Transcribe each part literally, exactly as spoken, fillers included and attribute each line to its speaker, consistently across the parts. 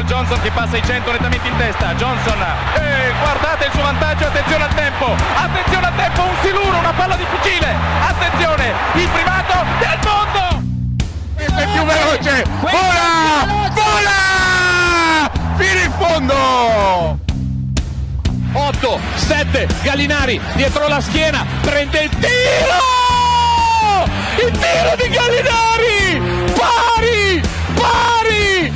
Speaker 1: Michael Johnson che passa i cento nettamente in testa. Johnson, eh, guardate il suo vantaggio, attenzione al tempo, attenzione al tempo, un siluro, una palla difficile, attenzione, il primato del mondo!
Speaker 2: Questo è più veloce, vola, vola, fino in fondo!
Speaker 3: otto, sette, Gallinari dietro la schiena, prende il tiro! Il tiro di Gallinari! Pari! Pari!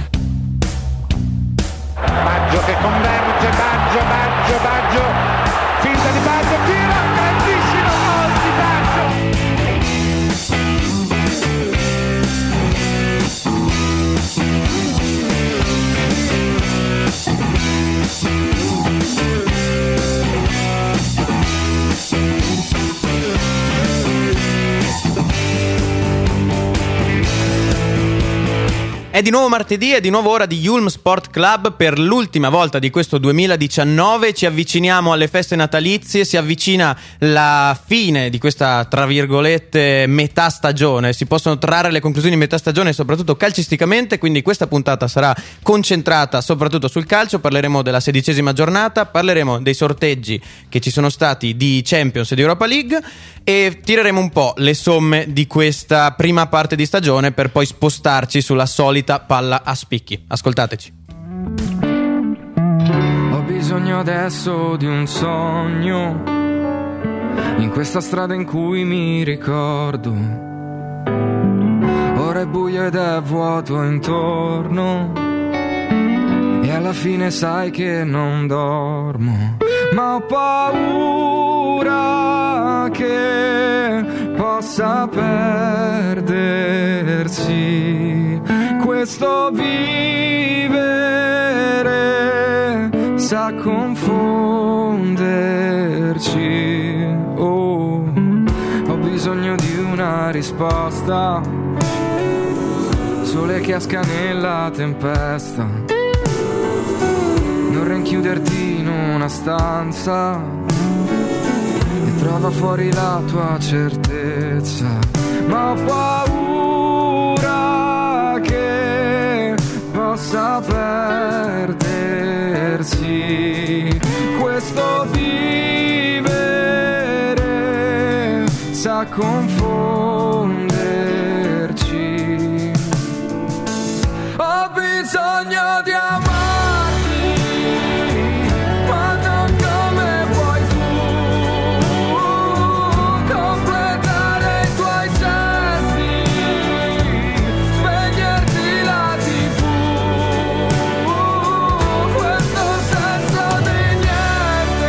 Speaker 2: Baggio che converge, Baggio, Baggio, Baggio, finta di Baggio, tira, grandissimo gol di Baggio!
Speaker 4: È di nuovo martedì, è di nuovo ora di Yulm Sport Club per l'ultima volta di questo duemiladiciannove. Ci avviciniamo alle feste natalizie, si avvicina la fine di questa, tra virgolette, metà stagione. Si possono trarre le conclusioni di metà stagione, soprattutto calcisticamente, quindi questa puntata sarà concentrata soprattutto sul calcio. Parleremo della sedicesima giornata, parleremo dei sorteggi che ci sono stati di Champions e di Europa League e tireremo un po' le somme di questa prima parte di stagione per poi spostarci sulla solita palla a spicchi. Ascoltateci.
Speaker 5: Ho bisogno adesso di un sogno in questa strada in cui mi ricordo. Ora è buio ed è vuoto intorno e alla fine sai che non dormo, ma ho paura che possa perdersi questo vivere, sa confonderci. Oh, ho bisogno di una risposta, sole che esca nella tempesta, non rinchiuderti in una stanza e trova fuori la tua certezza, ma ho paura che possa perdersi questo vivere, sa confonderci. Ho bisogno di amarti, ma non come vuoi tu, completare i tuoi gesti, spegnerti la tivù, questo senso di niente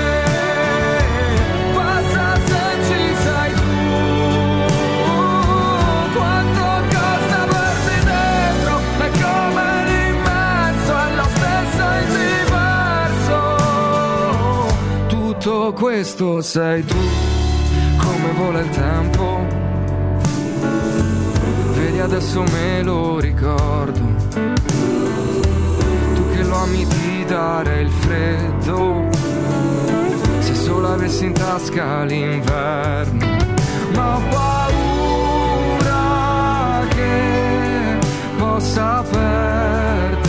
Speaker 5: passa se ci sei tu, quanto costa averti dentro, è come l'immenso, è lo stesso in diverso, tutto questo sei tu, come vola il tempo, vedi adesso me lo ricordo, tu che lo ami di dare il freddo, se solo avessi in tasca l'inverno, ma ho paura che possa perdersi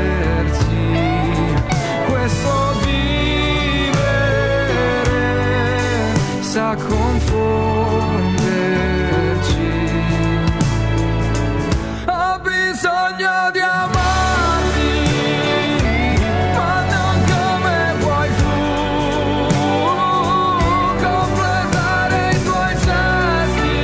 Speaker 5: questo vivere, sa confonderci. Ho bisogno di amarti, ma non come vuoi tu, completare i tuoi gesti,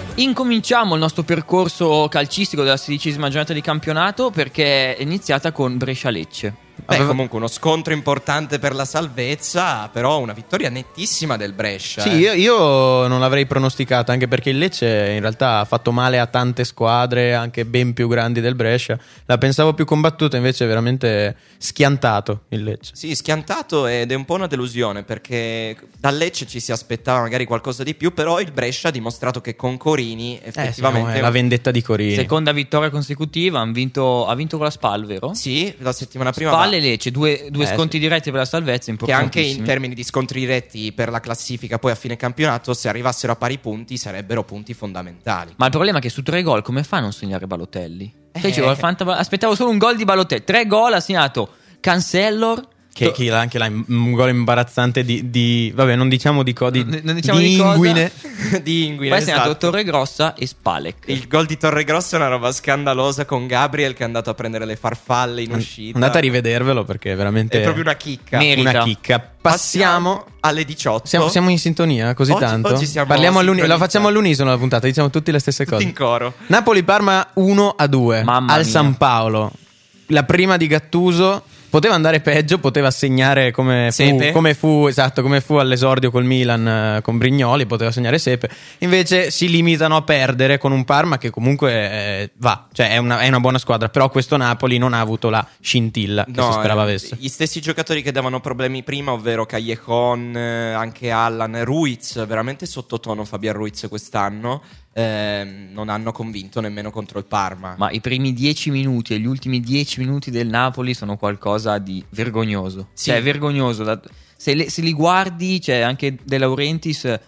Speaker 6: Incominciamo il nostro percorso calcistico della sedicesima giornata di campionato, perché è iniziata con Brescia-Lecce.
Speaker 7: Beh, comunque uno scontro importante per la salvezza, però una vittoria nettissima del Brescia.
Speaker 4: Sì,
Speaker 7: eh.
Speaker 4: io, io non l'avrei pronosticata, anche perché il Lecce in realtà ha fatto male a tante squadre, anche ben più grandi del Brescia. La pensavo più combattuta, invece è veramente schiantato il Lecce.
Speaker 7: Sì, schiantato, ed è un po' una delusione, perché dal Lecce ci si aspettava magari qualcosa di più, però il Brescia ha dimostrato che con Corini effettivamente...
Speaker 4: Eh, sì, è la vendetta di Corini.
Speaker 6: Seconda vittoria consecutiva, hanno vinto, ha vinto con la Spal, vero?
Speaker 7: Sì, la settimana prima...
Speaker 6: Spal e Lecce, due, due
Speaker 4: Eh,
Speaker 6: sconti
Speaker 4: sì.
Speaker 6: diretti per la salvezza
Speaker 7: Che
Speaker 6: importantissimi.
Speaker 7: anche in termini di scontri diretti per la classifica poi a fine campionato, se arrivassero a pari punti sarebbero punti fondamentali.
Speaker 6: Ma il problema è che su tre gol come fa a non segnare Balotelli? Cioè,
Speaker 7: Eh.
Speaker 6: dicevo, al Fanta- aspettavo solo un gol di Balotelli. Tre gol ha segnato Cancellor.
Speaker 4: Che, che anche là un gol imbarazzante di, di vabbè, non diciamo di codi
Speaker 6: Non- non diciamo
Speaker 4: di
Speaker 6: di cosa.
Speaker 4: Inguine.
Speaker 7: Di Inguine,
Speaker 6: Poi ha segnato
Speaker 7: esatto.
Speaker 6: Torregrossa e Spalek.
Speaker 7: Il gol di Torregrossa è una roba scandalosa, con Gabriel che è andato a prendere le farfalle in uscita.
Speaker 4: Andate a rivedervelo perché è veramente
Speaker 7: È proprio una chicca.
Speaker 6: Merita.
Speaker 4: una chicca. Passiamo.
Speaker 7: alle diciotto.
Speaker 4: Siamo, siamo in sintonia così
Speaker 7: Oggi-
Speaker 4: tanto?
Speaker 7: oggi siamo
Speaker 4: Parliamo all'uni- la
Speaker 7: sincronizzati.
Speaker 4: facciamo all'unisono la puntata, diciamo tutti le stesse
Speaker 7: Tutti
Speaker 4: cose.
Speaker 7: in coro.
Speaker 4: Napoli-Parma uno a due
Speaker 6: Mamma
Speaker 4: al
Speaker 6: mia.
Speaker 4: San Paolo. La prima di Gattuso. Poteva andare peggio, poteva segnare come fu,
Speaker 7: Sepe.
Speaker 4: come fu, esatto, come fu all'esordio col Milan eh, con Brignoli, poteva segnare Sepe. Invece si limitano a perdere con un Parma che comunque eh, va, cioè è una, è una buona squadra, però questo Napoli non ha avuto la scintilla che si sperava
Speaker 7: eh,
Speaker 4: avesse.
Speaker 7: Gli stessi giocatori che davano problemi prima, ovvero Callejon, eh, anche Allan, Ruiz, veramente sottotono Fabian Ruiz quest'anno, eh, non hanno convinto nemmeno contro il Parma.
Speaker 6: Ma i primi dieci minuti e gli ultimi dieci minuti del Napoli sono qualcosa di vergognoso.
Speaker 7: Sì.
Speaker 6: Cioè, è vergognoso. Da- Se, le- se li guardi, cioè anche De Laurentiis ha,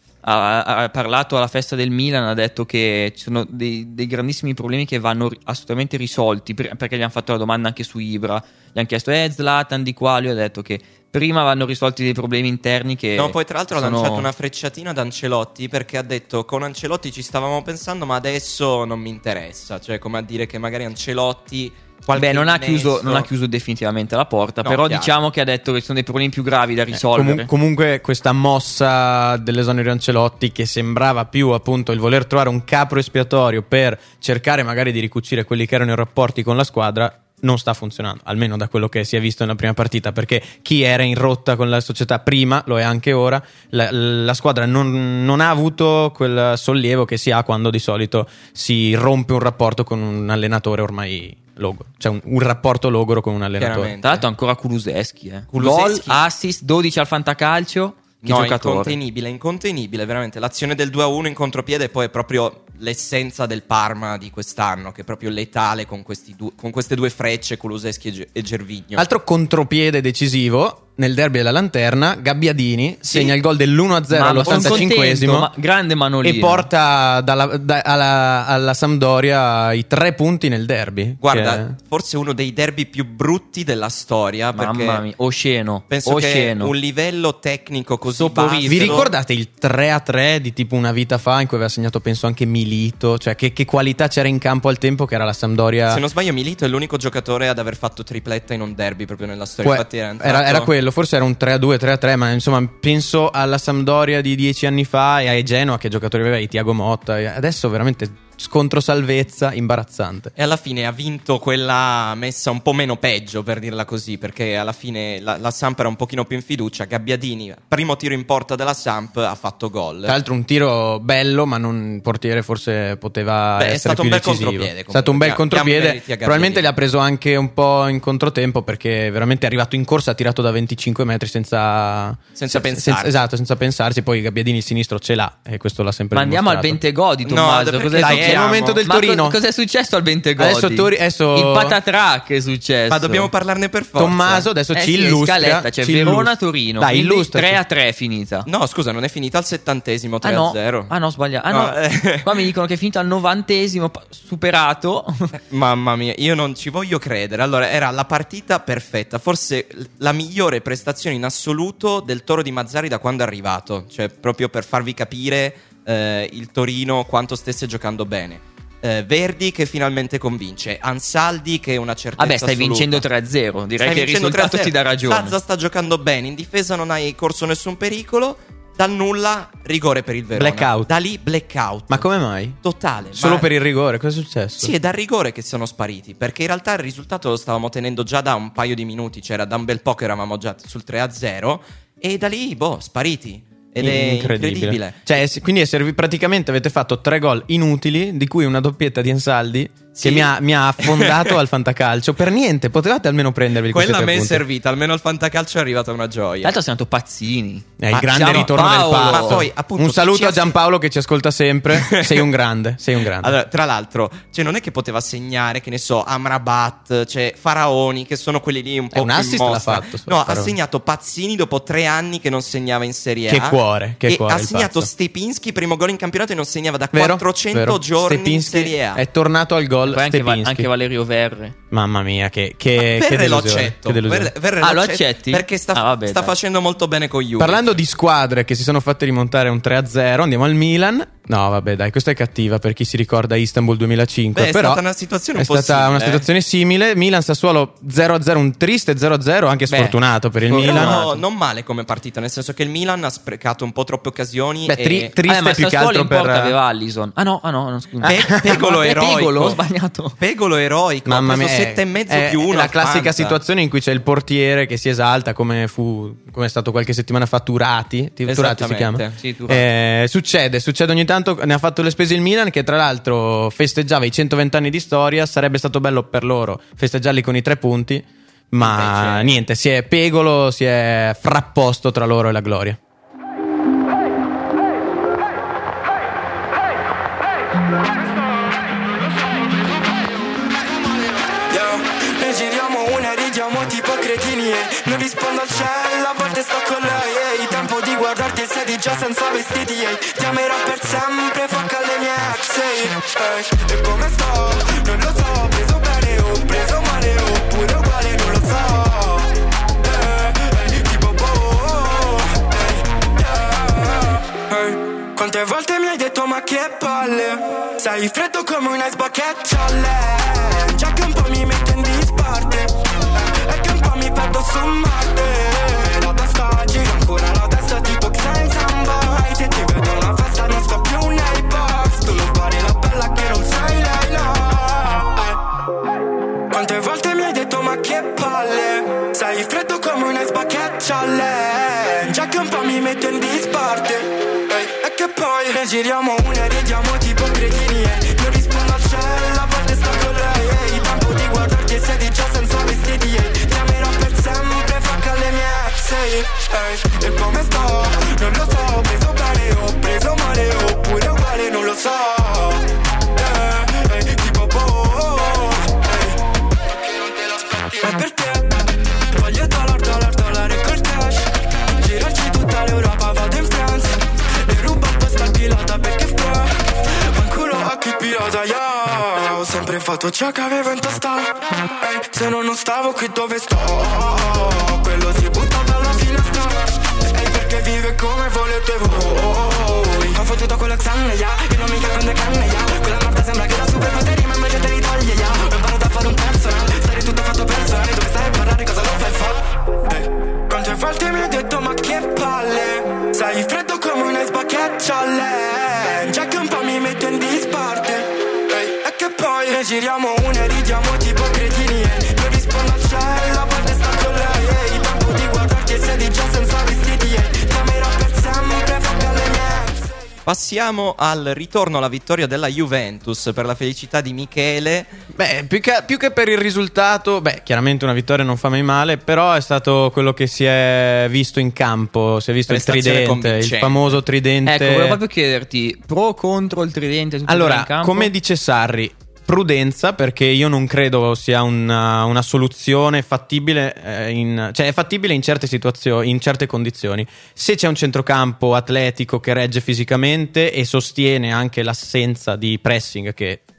Speaker 6: ha- ha parlato alla festa del Milan, ha detto che ci sono dei, dei grandissimi problemi che vanno ri- assolutamente risolti, per- perché gli hanno fatto la domanda anche su Ibra. Gli hanno chiesto, eh, Zlatan di qua, lui ha detto che prima vanno risolti dei problemi interni che
Speaker 7: No, poi tra l'altro
Speaker 6: sono-
Speaker 7: ha lanciato una frecciatina ad Ancelotti, perché ha detto con Ancelotti ci stavamo pensando, ma adesso non mi interessa. Cioè, come a dire che magari Ancelotti qualche
Speaker 6: Beh, non ha,
Speaker 7: innesto-
Speaker 6: chiuso, non ha chiuso definitivamente la porta,
Speaker 7: No,
Speaker 6: però
Speaker 7: chiaro.
Speaker 6: diciamo che ha detto che ci sono dei problemi più gravi da
Speaker 4: Eh,
Speaker 6: risolvere.
Speaker 4: comu- comunque questa mossa dell'esonero di Ancelotti, che sembrava più appunto il voler trovare un capro espiatorio per cercare magari di ricucire quelli che erano i rapporti con la squadra, non sta funzionando, almeno da quello che si è visto nella prima partita, perché chi era in rotta con la società prima lo è anche ora. La, la squadra non, non ha avuto quel sollievo che si ha quando di solito si rompe un rapporto con un allenatore ormai logoro, cioè un, un rapporto logoro con un allenatore.
Speaker 7: Chiaramente.
Speaker 6: Tra l'altro ancora Kulusevski, eh.
Speaker 7: Kulusevski.
Speaker 6: Gol, assist, dodici al fantacalcio. Che
Speaker 7: No,
Speaker 6: giocatore.
Speaker 7: incontenibile, incontenibile, veramente. L'azione del due a uno in contropiede poi è proprio l'essenza del Parma di quest'anno, che è proprio letale con, questi du- con queste due frecce, Kulusevski e, Ge- e Gervinho.
Speaker 4: Altro contropiede decisivo nel derby della Lanterna, Gabbiadini
Speaker 7: Sì.
Speaker 4: segna il gol dell'uno a zero
Speaker 6: Ma
Speaker 4: all'ottantacinquesimo
Speaker 6: sono contento, ma grande Manolino.
Speaker 4: e porta dalla- da- alla, alla Sampdoria i tre punti nel derby.
Speaker 7: Guarda,
Speaker 4: Che-
Speaker 7: forse uno dei derby più brutti della storia, perché
Speaker 6: Mamma mia, osceno.
Speaker 7: penso
Speaker 6: osceno.
Speaker 7: che un livello tecnico così
Speaker 6: Soporifero.
Speaker 7: basso.
Speaker 4: vi ricordate il tre a tre di tipo una vita fa, in cui aveva segnato penso anche Milito? Cioè che, che qualità c'era in campo al tempo, che era la Sampdoria.
Speaker 7: Se non sbaglio, Milito è l'unico giocatore ad aver fatto tripletta in un derby proprio nella storia.
Speaker 4: Può-
Speaker 7: Infatti era, entrato-
Speaker 4: era, era quello, forse era un tre a due, tre a tre, ma insomma penso alla Sampdoria di dieci anni fa e ai Genoa, che giocatori aveva, i Thiago Motta, e adesso veramente scontro salvezza imbarazzante.
Speaker 7: E alla fine ha vinto quella messa un po' meno peggio, per dirla così, perché alla fine la, la Samp era un pochino più in fiducia. Gabbiadini, primo tiro in porta della Samp, ha fatto gol.
Speaker 4: Tra l'altro un tiro bello, ma non, il portiere forse poteva
Speaker 7: Beh, è
Speaker 4: essere
Speaker 7: stato
Speaker 4: più
Speaker 7: un bel
Speaker 4: decisivo.
Speaker 7: contropiede,
Speaker 4: È stato un bel
Speaker 7: comunque. Diamo- diamo
Speaker 4: contropiede,
Speaker 7: meriti a Gabbiadini.
Speaker 4: probabilmente li ha preso anche un po' in controtempo, perché veramente è arrivato in corsa, ha tirato da venticinque metri senza
Speaker 7: Senza pensarci.
Speaker 4: esatto, senza pensarci. Poi Gabbiadini il sinistro ce l'ha e questo l'ha sempre
Speaker 6: Ma andiamo al
Speaker 4: dimostrato.
Speaker 6: Bentegò di
Speaker 7: No,
Speaker 6: Tommaso.
Speaker 7: perché
Speaker 6: Cos'è
Speaker 7: dai,
Speaker 6: successo?
Speaker 4: è il momento del
Speaker 6: Ma
Speaker 4: Torino.
Speaker 6: co- cos'è successo al Bentegodi?
Speaker 4: Adesso Tori- adesso-
Speaker 6: Il patatrac è successo.
Speaker 7: Ma dobbiamo parlarne per forza.
Speaker 4: Tommaso adesso
Speaker 6: Eh
Speaker 4: ci
Speaker 6: sì,
Speaker 4: illustra,
Speaker 6: scaletta, c'è
Speaker 4: ci
Speaker 6: Verona-Torino.
Speaker 4: Dai,
Speaker 6: quindi
Speaker 4: illustraci.
Speaker 6: tre a tre è finita.
Speaker 7: No, scusa, non è finita al settantesimo,
Speaker 6: Ah
Speaker 7: tre a
Speaker 6: no,
Speaker 7: zero.
Speaker 6: ah no, sbagliato. Ah
Speaker 7: No,
Speaker 6: no,
Speaker 7: eh.
Speaker 6: qua mi dicono che è finita al novantesimo, pa- superato.
Speaker 7: Mamma mia, io non ci voglio credere. Allora, era la partita perfetta, forse la migliore prestazione in assoluto del Toro di Mazzarri da quando è arrivato. Cioè, proprio per farvi capire eh, il Torino quanto stesse giocando bene. Eh, Verdi che finalmente convince, Ansaldi che è una certezza
Speaker 6: Vabbè, stai
Speaker 7: assoluta.
Speaker 6: vincendo tre a zero. Direi
Speaker 7: Stai
Speaker 6: che il
Speaker 7: vincendo
Speaker 6: risultato
Speaker 7: tre a zero.
Speaker 6: ti dà ragione.
Speaker 7: Sazza sta giocando bene, in difesa non hai corso nessun pericolo. Dal nulla, rigore per il Verona.
Speaker 4: Blackout.
Speaker 7: Da lì, blackout.
Speaker 4: Ma come mai?
Speaker 7: Totale.
Speaker 4: Solo
Speaker 7: ma...
Speaker 4: per il rigore, cosa è successo?
Speaker 7: Sì, è dal rigore che sono spariti. Perché in realtà il risultato lo stavamo tenendo già da un paio di minuti. C'era da un bel po' che eravamo già sul tre a zero. E da lì, boh, spariti. Ed è incredibile. incredibile.
Speaker 4: Cioè, quindi è servi- praticamente avete fatto tre gol inutili, di cui una doppietta di Ansaldi. Sì. Che mi ha, mi ha affondato al fantacalcio. Per niente, potevate almeno prendervi
Speaker 7: quella a me è
Speaker 4: punti.
Speaker 7: servita. Almeno al fantacalcio è arrivata una gioia.
Speaker 6: Tra l'altro, siamo Pazzini.
Speaker 4: È il
Speaker 6: Ma
Speaker 4: grande
Speaker 6: siamo
Speaker 4: ritorno
Speaker 6: Paolo.
Speaker 4: del Pazzo.
Speaker 7: Ma poi, appunto,
Speaker 4: un saluto
Speaker 7: ci
Speaker 4: a
Speaker 7: assi-
Speaker 4: Giampaolo che ci ascolta sempre. Sei un grande, sei un grande.
Speaker 7: Allora, tra l'altro, cioè non è che poteva segnare, che ne so, Amrabat, cioè Faraoni, che sono quelli lì un po'
Speaker 4: un
Speaker 7: più
Speaker 4: assist
Speaker 7: in
Speaker 4: l'ha
Speaker 7: mostra.
Speaker 4: fatto,
Speaker 7: No,
Speaker 4: Faraoni.
Speaker 7: ha segnato Pazzini dopo tre anni che non segnava in Serie A.
Speaker 4: Che cuore, che
Speaker 7: e
Speaker 4: cuore
Speaker 7: ha
Speaker 4: il
Speaker 7: segnato
Speaker 4: Pazzo.
Speaker 7: Stepinski, primo gol in campionato, e non segnava da
Speaker 4: Vero?
Speaker 7: quattrocento
Speaker 4: Vero.
Speaker 7: giorni
Speaker 4: Stepinski
Speaker 7: in Serie A.
Speaker 4: è tornato al gol.
Speaker 6: Poi anche, Va-
Speaker 4: Stepinski.
Speaker 6: anche Valerio Verre.
Speaker 4: Mamma mia, che, che,
Speaker 7: Ma
Speaker 4: che
Speaker 7: Verre lo
Speaker 4: delusione,
Speaker 7: accetto.
Speaker 4: che delusione.
Speaker 7: Verre- Verre
Speaker 6: Ah, lo
Speaker 7: accetto
Speaker 6: accetti?
Speaker 7: Perché sta,
Speaker 6: Ah, vabbè,
Speaker 7: sta
Speaker 6: dai.
Speaker 7: facendo molto bene con Juve.
Speaker 4: Parlando di squadre che si sono fatte rimontare un tre a zero, andiamo al Milan. No, vabbè, dai, questa è cattiva per chi si ricorda Istanbul duemilacinque.
Speaker 7: Beh, è
Speaker 4: però
Speaker 7: stata una situazione un
Speaker 4: è
Speaker 7: po'
Speaker 4: stata
Speaker 7: simile,
Speaker 4: una
Speaker 7: eh.
Speaker 4: situazione simile. Milan-Sassuolo zero a zero, un triste zero a zero, anche
Speaker 6: Beh,
Speaker 4: sfortunato per il
Speaker 6: sfortunato.
Speaker 4: Milan.
Speaker 7: No, non male come partita, nel senso che il Milan ha sprecato un po' troppe occasioni.
Speaker 4: Beh,
Speaker 7: e...
Speaker 4: tri- triste
Speaker 6: Ah, ma
Speaker 4: più che
Speaker 6: Sassuolo
Speaker 4: altro
Speaker 6: in porta
Speaker 4: per
Speaker 6: aveva Allison. Ah no, ah no, no scusa.
Speaker 7: Pe- Pegolo
Speaker 6: Eh,
Speaker 7: eroico.
Speaker 6: Pegolo, ho sbagliato.
Speaker 7: Pegolo eroico.
Speaker 4: Mamma
Speaker 7: ha
Speaker 4: mia,
Speaker 7: preso
Speaker 4: è-
Speaker 7: sette e mezzo
Speaker 4: è,
Speaker 7: più uno.
Speaker 4: è la
Speaker 7: al
Speaker 4: classica
Speaker 7: Fanta.
Speaker 4: situazione in cui c'è il portiere che si esalta, come fu come è stato qualche settimana fa Turati. Ti- Turati si chiama.
Speaker 7: Esattamente.
Speaker 6: Sì, Turati.
Speaker 4: Eh, succede, succede ogni tanto. Ne ha fatto le spese il Milan, che tra l'altro festeggiava i centoventi anni di storia. Sarebbe stato bello per loro festeggiarli con i tre punti, ma
Speaker 7: Invece-
Speaker 4: niente, si è Pegolo si è frapposto tra loro e la gloria.
Speaker 8: Noi giriamo una, ridiamo tipo cretini e non rispondo al cielo, a volte sto con lei. Ehi, tempo di guardarti e siedi già senza vestiti. Ehi, ti amerò per sempre, fuck alle mie ex. Ehi, ehi, e come sto? Non lo so, preso bene o preso male oppure uguale, non lo so. Eh, eh, tipo boh, eh, eh, eh. Quante volte mi hai detto ma che palle? Sei freddo come un ice bucket challenge. Già che un po' mi mette in disparte, eh, e che un po' mi perdo su Marte. La testa gira ancora, la testa tipo Xenxan Boy. Se ti vedo a una festa non sto più nei box. Tu non pari la bella che non sei lei là, eh. Quante volte mi hai detto ma che palle? Sei freddo come un ice bucket challenge. Già che un po' mi mette in disparte, eh, e che poi ne giriamo una e ridiamo tipo cretini e non rispondo al cielo, a volte sto con lei. Ehi, tempo di guardarti e siedi già senza vestiti. Ehi, ti amerò per sempre, fuck alle mie ex. Ehi, ehi, e come sto? Non lo so, preso bene o preso male oppure uguale, non lo so. Eh, eh, tipo boh, eh, perché non te l'aspetti? Ma per te voglio dollar, dollar, dollaro col cash. Girarci tutta l'Europa, vado in Francia e rubo un po' sta pilota perché fra fanculo a chi pilota, yeah. Ho sempre fatto ciò che avevo in testa, ehi, se no non stavo qui dove sto. Quello si butta dalla finestra, ehi, perché vive come volete voi. Ho fottuto quella zanna, yeah, che non mica prende canne, yeah. Quella merda sembra che da superpoteri ma invece te li toglie, yeah. Ho imparato a fare un personal, stare tutto fatto personale. Dove stai a parlare, cosa lo fai fa? Ehi, quante volte mi hai detto ma che palle? Sei freddo come un ice bucket challenge. Già che un po' mi metto in disparte, ehi, e che poi ne giriamo una e ridiamo tipo cretini e non rispondo al cielo, a volte sto con lei. Ehi, tempo di guardarti e siedi già senza vestiti. Ehi, ti amerò per sempre, fuck alle mie ex.
Speaker 7: Passiamo al ritorno alla vittoria della Juventus per la felicità di Michele.
Speaker 4: Beh, più che, più che per il risultato, beh, chiaramente una vittoria non fa mai male, però è stato quello che si è visto in campo, si è visto il
Speaker 7: Prestazione
Speaker 4: tridente, il
Speaker 7: convincente.
Speaker 4: famoso tridente.
Speaker 6: Ecco, volevo proprio chiederti, pro o contro il tridente tutto in
Speaker 4: Allora,
Speaker 6: campo?
Speaker 4: come dice Sarri, prudenza, perché io non credo sia una, una soluzione fattibile, eh, in, cioè è fattibile in certe situazioni, in certe condizioni. Se c'è un centrocampo atletico che regge fisicamente e sostiene anche l'assenza di pressing, che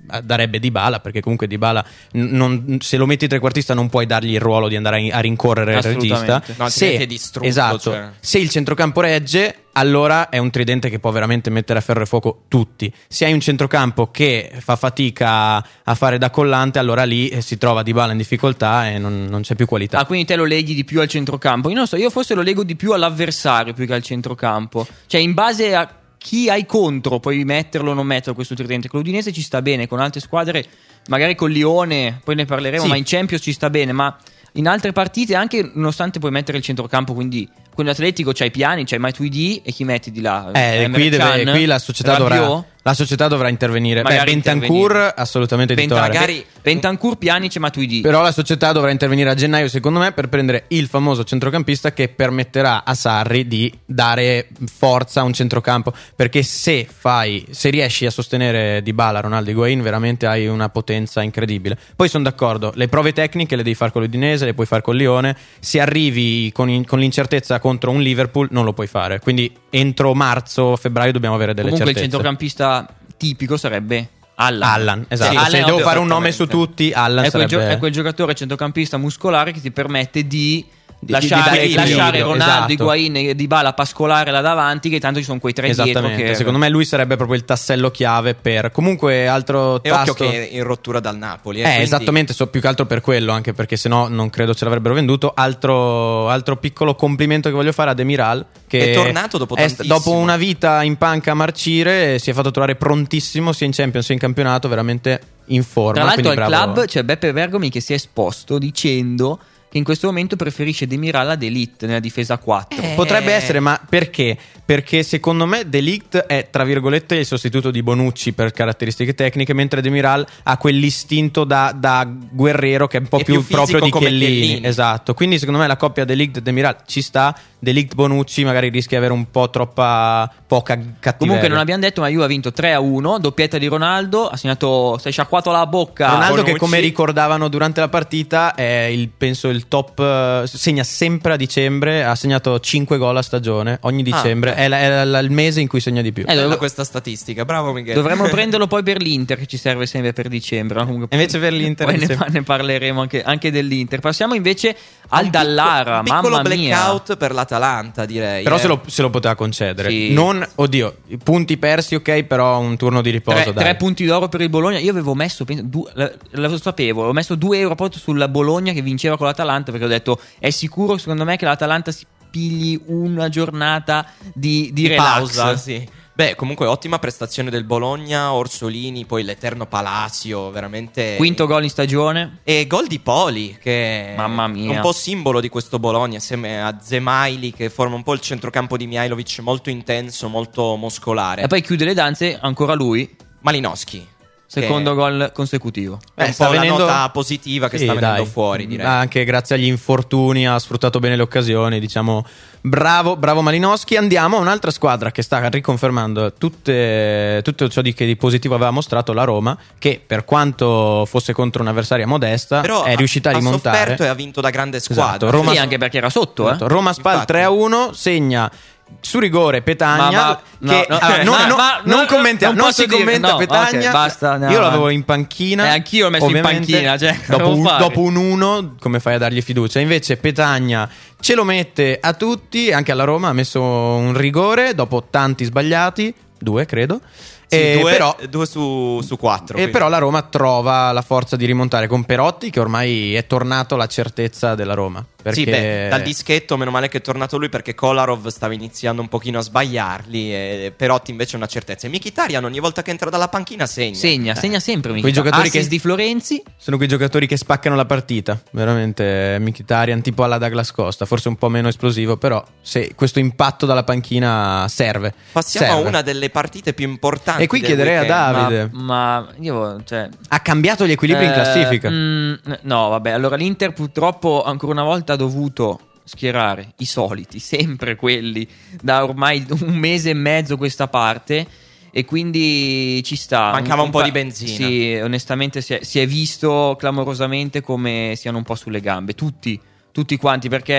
Speaker 4: darebbe Dybala, perché comunque Dybala non, se lo metti trequartista non puoi dargli il ruolo di andare a rincorrere il regista.
Speaker 7: No,
Speaker 4: se,
Speaker 7: è distrutto,
Speaker 4: esatto,
Speaker 7: cioè.
Speaker 4: Se il centrocampo regge, allora è un tridente che può veramente mettere a ferro e fuoco tutti. Se hai un centrocampo che fa fatica a fare da collante, allora lì si trova Dybala in difficoltà e non, non c'è più qualità.
Speaker 6: Ah, quindi te lo leghi di più al centrocampo? Io non so, io forse lo leggo di più all'avversario più che al centrocampo. Cioè, in base a chi hai contro puoi metterlo o non metterlo questo tridente. Con l'Udinese ci sta bene, con altre squadre, magari con Lione, poi ne parleremo,
Speaker 4: sì.
Speaker 6: Ma in Champions ci sta bene, ma in altre partite anche nonostante puoi mettere il centrocampo, quindi con l'Atletico c'hai Piani, c'hai Matuidi e chi metti di là?
Speaker 4: Eh, qui, deve, qui la società dovrà, la società dovrà intervenire. Beh, Bentancur intervenire. Assolutamente
Speaker 6: Bent-
Speaker 4: titolare.
Speaker 6: Magari Bentancur, Pjanic e Matuidi.
Speaker 4: Però la società dovrà intervenire a gennaio, secondo me, per prendere il famoso centrocampista che permetterà a Sarri di dare forza a un centrocampo. Perché se fai, se riesci a sostenere Dybala, Ronaldo, Higuain, veramente hai una potenza incredibile. Poi sono d'accordo, le prove tecniche le devi fare con l'Udinese, le puoi fare con Lione. Se arrivi con, in, con l'incertezza contro un Liverpool, non lo puoi fare. Quindi entro marzo, febbraio dobbiamo avere delle
Speaker 6: Comunque
Speaker 4: certezze.
Speaker 6: Comunque il centrocampista tipico sarebbe Allan.
Speaker 4: Allan, esatto.
Speaker 6: Sì,
Speaker 4: se
Speaker 6: Allan,
Speaker 4: devo
Speaker 6: ovvio,
Speaker 4: fare un nome su tutti, Allan
Speaker 6: è quel,
Speaker 4: sarebbe...
Speaker 6: gio- è quel giocatore centrocampista muscolare che ti permette di
Speaker 4: Di-
Speaker 6: lasciare,
Speaker 4: di dare
Speaker 6: lasciare
Speaker 4: equilibrio,
Speaker 6: Ronaldo,
Speaker 4: esatto.
Speaker 6: Higuain e Dybala pascolare là davanti, che tanto ci sono quei tre dietro
Speaker 4: Esattamente,
Speaker 6: che...
Speaker 4: secondo me lui sarebbe proprio il tassello chiave per... Comunque altro
Speaker 7: E
Speaker 4: tasto...
Speaker 7: occhio che è in rottura dal Napoli. Eh,
Speaker 4: Eh,
Speaker 7: quindi...
Speaker 4: esattamente, so più che altro per quello, anche perché sennò non credo ce l'avrebbero venduto. Altro, altro piccolo complimento che voglio fare a Demiral, che
Speaker 7: è tornato dopo
Speaker 4: è,
Speaker 7: tantissimo.
Speaker 4: dopo una vita in panca a marcire, si è fatto trovare prontissimo sia in Champions sia in campionato, veramente in forma.
Speaker 6: Tra l'altro al
Speaker 4: quindi bravo.
Speaker 6: club c'è Beppe Bergomi che si è esposto dicendo che in questo momento preferisce Demiral ad Elite nella difesa quattro.
Speaker 7: Eh.
Speaker 4: Potrebbe essere, ma perché? Perché secondo me De Ligt è tra virgolette il sostituto di Bonucci per caratteristiche tecniche, mentre Demiral ha quell'istinto da, da guerriero che è un po'
Speaker 7: È
Speaker 4: più,
Speaker 7: più
Speaker 4: proprio
Speaker 7: fisico
Speaker 4: di
Speaker 7: come
Speaker 4: Chiellini.
Speaker 7: Chiellini.
Speaker 4: Esatto, quindi secondo me la coppia De Ligt Demiral ci sta. De Ligt Bonucci magari rischia di avere un po' troppa poca cattiveria.
Speaker 6: Comunque non abbiamo detto, ma Juve ha vinto tre a uno, doppietta di Ronaldo, ha segnato, si è sciacquato la bocca.
Speaker 4: Ronaldo
Speaker 6: Bonucci.
Speaker 4: che, come ricordavano durante la partita, è il, penso il top, eh, segna sempre a dicembre, ha segnato cinque gol a stagione ogni dicembre,
Speaker 7: Ah,
Speaker 4: è, la- è la- il mese in cui segna di più.
Speaker 6: Eh,
Speaker 7: Bella
Speaker 6: dov-
Speaker 7: questa statistica, bravo Michele.
Speaker 6: Dovremmo prenderlo poi per l'Inter, che ci serve sempre per dicembre, no? Comunque,
Speaker 4: E invece per l'Inter
Speaker 6: poi ne,
Speaker 4: dicembre-
Speaker 6: ne parleremo anche, anche dell'Inter. Passiamo invece al
Speaker 7: Un
Speaker 6: Dallara.
Speaker 7: piccolo, piccolo
Speaker 6: Mamma mia,
Speaker 7: blackout per l'Atalanta, direi.
Speaker 4: Però
Speaker 7: eh.
Speaker 4: se, lo, se lo poteva concedere.
Speaker 6: Sì.
Speaker 4: Non, oddio, i punti persi, ok, però un turno di riposo.
Speaker 6: tre,
Speaker 4: dai.
Speaker 6: tre punti d'oro per il Bologna. Io avevo messo, penso, du- la- lo sapevo, ho messo due euro proprio sulla Bologna che vinceva con l'Atalanta, perché ho detto è sicuro secondo me che l'Atalanta si pigli una giornata di, di
Speaker 7: Di
Speaker 6: relax.
Speaker 7: pausa, sì. Beh, comunque ottima prestazione del Bologna, Orsolini, poi l'eterno Palacio, veramente...
Speaker 6: Quinto gol in stagione.
Speaker 7: E gol di Poli, che
Speaker 6: Mamma mia.
Speaker 7: è un po' simbolo di questo Bologna, assieme a Zemaili, che forma un po' il centrocampo di Mihajlovic, molto intenso, molto muscolare.
Speaker 6: E poi chiude le danze ancora lui.
Speaker 7: Malinowski.
Speaker 6: Secondo
Speaker 7: che
Speaker 6: gol consecutivo.
Speaker 7: È
Speaker 4: Eh,
Speaker 7: un
Speaker 4: sta
Speaker 7: po'
Speaker 4: venendo-
Speaker 7: la nota positiva che
Speaker 4: Sì,
Speaker 7: sta venendo
Speaker 4: dai.
Speaker 7: fuori, direi.
Speaker 4: Anche grazie agli infortuni ha sfruttato bene le occasioni, diciamo bravo, bravo Malinowski. Andiamo a un'altra squadra che sta riconfermando tutte, tutto ciò di che di positivo aveva mostrato, la Roma, che per quanto fosse contro un'avversaria modesta
Speaker 7: Però
Speaker 4: è riuscita a
Speaker 7: ha
Speaker 4: rimontare.
Speaker 7: sofferto e ha vinto da grande squadra.
Speaker 4: Esatto, Roma-
Speaker 6: Sì, anche perché era sotto, eh.
Speaker 4: Roma Spal
Speaker 7: Infatti.
Speaker 4: tre a uno, segna su rigore Petagna,
Speaker 6: Ma- ma-
Speaker 4: che
Speaker 6: no, no,
Speaker 4: ah,
Speaker 6: eh,
Speaker 4: non,
Speaker 6: ma-
Speaker 4: non-
Speaker 6: ma-
Speaker 4: non
Speaker 6: no,
Speaker 4: commentiamo,
Speaker 6: non
Speaker 4: non
Speaker 6: posso
Speaker 4: si
Speaker 6: dire-
Speaker 4: commenta
Speaker 6: no,
Speaker 4: Petagna.
Speaker 6: ok, basta, andiamo
Speaker 4: Io l'avevo
Speaker 6: avanti.
Speaker 4: in panchina.
Speaker 6: Eh, anch'io l'ho messo in
Speaker 4: ovviamente.
Speaker 6: panchina, cioè,
Speaker 4: dopo,
Speaker 6: devo
Speaker 4: un,
Speaker 6: fare.
Speaker 4: dopo un uno, come fai a dargli fiducia? Invece Petagna ce lo mette a tutti, anche alla Roma ha messo un rigore dopo tanti sbagliati, due credo.
Speaker 7: Sì,
Speaker 4: E
Speaker 7: due,
Speaker 4: però,
Speaker 7: due su, su quattro.
Speaker 4: e
Speaker 7: quindi.
Speaker 4: però la Roma trova la forza di rimontare con Perotti, che ormai è tornato la certezza della Roma. Perché...
Speaker 7: Sì, beh, dal dischetto meno male che è tornato lui, perché Kolarov stava iniziando un pochino a sbagliarli, e Perotti invece è una certezza. E Mkhitaryan ogni volta che entra dalla panchina segna.
Speaker 6: Segna, segna sempre.
Speaker 4: Quei
Speaker 6: Mkhitaryan.
Speaker 4: giocatori
Speaker 6: Assist
Speaker 4: che-
Speaker 6: di Florenzi.
Speaker 4: Sono quei giocatori che spaccano la partita, veramente. Mkhitaryan tipo alla Douglas Costa, forse un po' meno esplosivo, però se questo impatto dalla panchina serve.
Speaker 7: Passiamo
Speaker 4: serve.
Speaker 7: a una delle partite più importanti.
Speaker 4: E qui
Speaker 7: del
Speaker 4: chiederei a
Speaker 7: weekend.
Speaker 4: Davide.
Speaker 6: Ma, ma io, cioè,
Speaker 4: Ha cambiato gli equilibri in
Speaker 6: Eh,
Speaker 4: classifica.
Speaker 6: mm, no, vabbè. Allora l'Inter purtroppo ancora una volta ha dovuto schierare i soliti, sempre quelli, da ormai un mese e mezzo questa parte. E quindi ci sta.
Speaker 7: Mancava un po'
Speaker 6: pa-
Speaker 7: di benzina.
Speaker 6: Sì, onestamente si è, si è visto clamorosamente come siano un po' sulle gambe. Tutti, tutti quanti, perché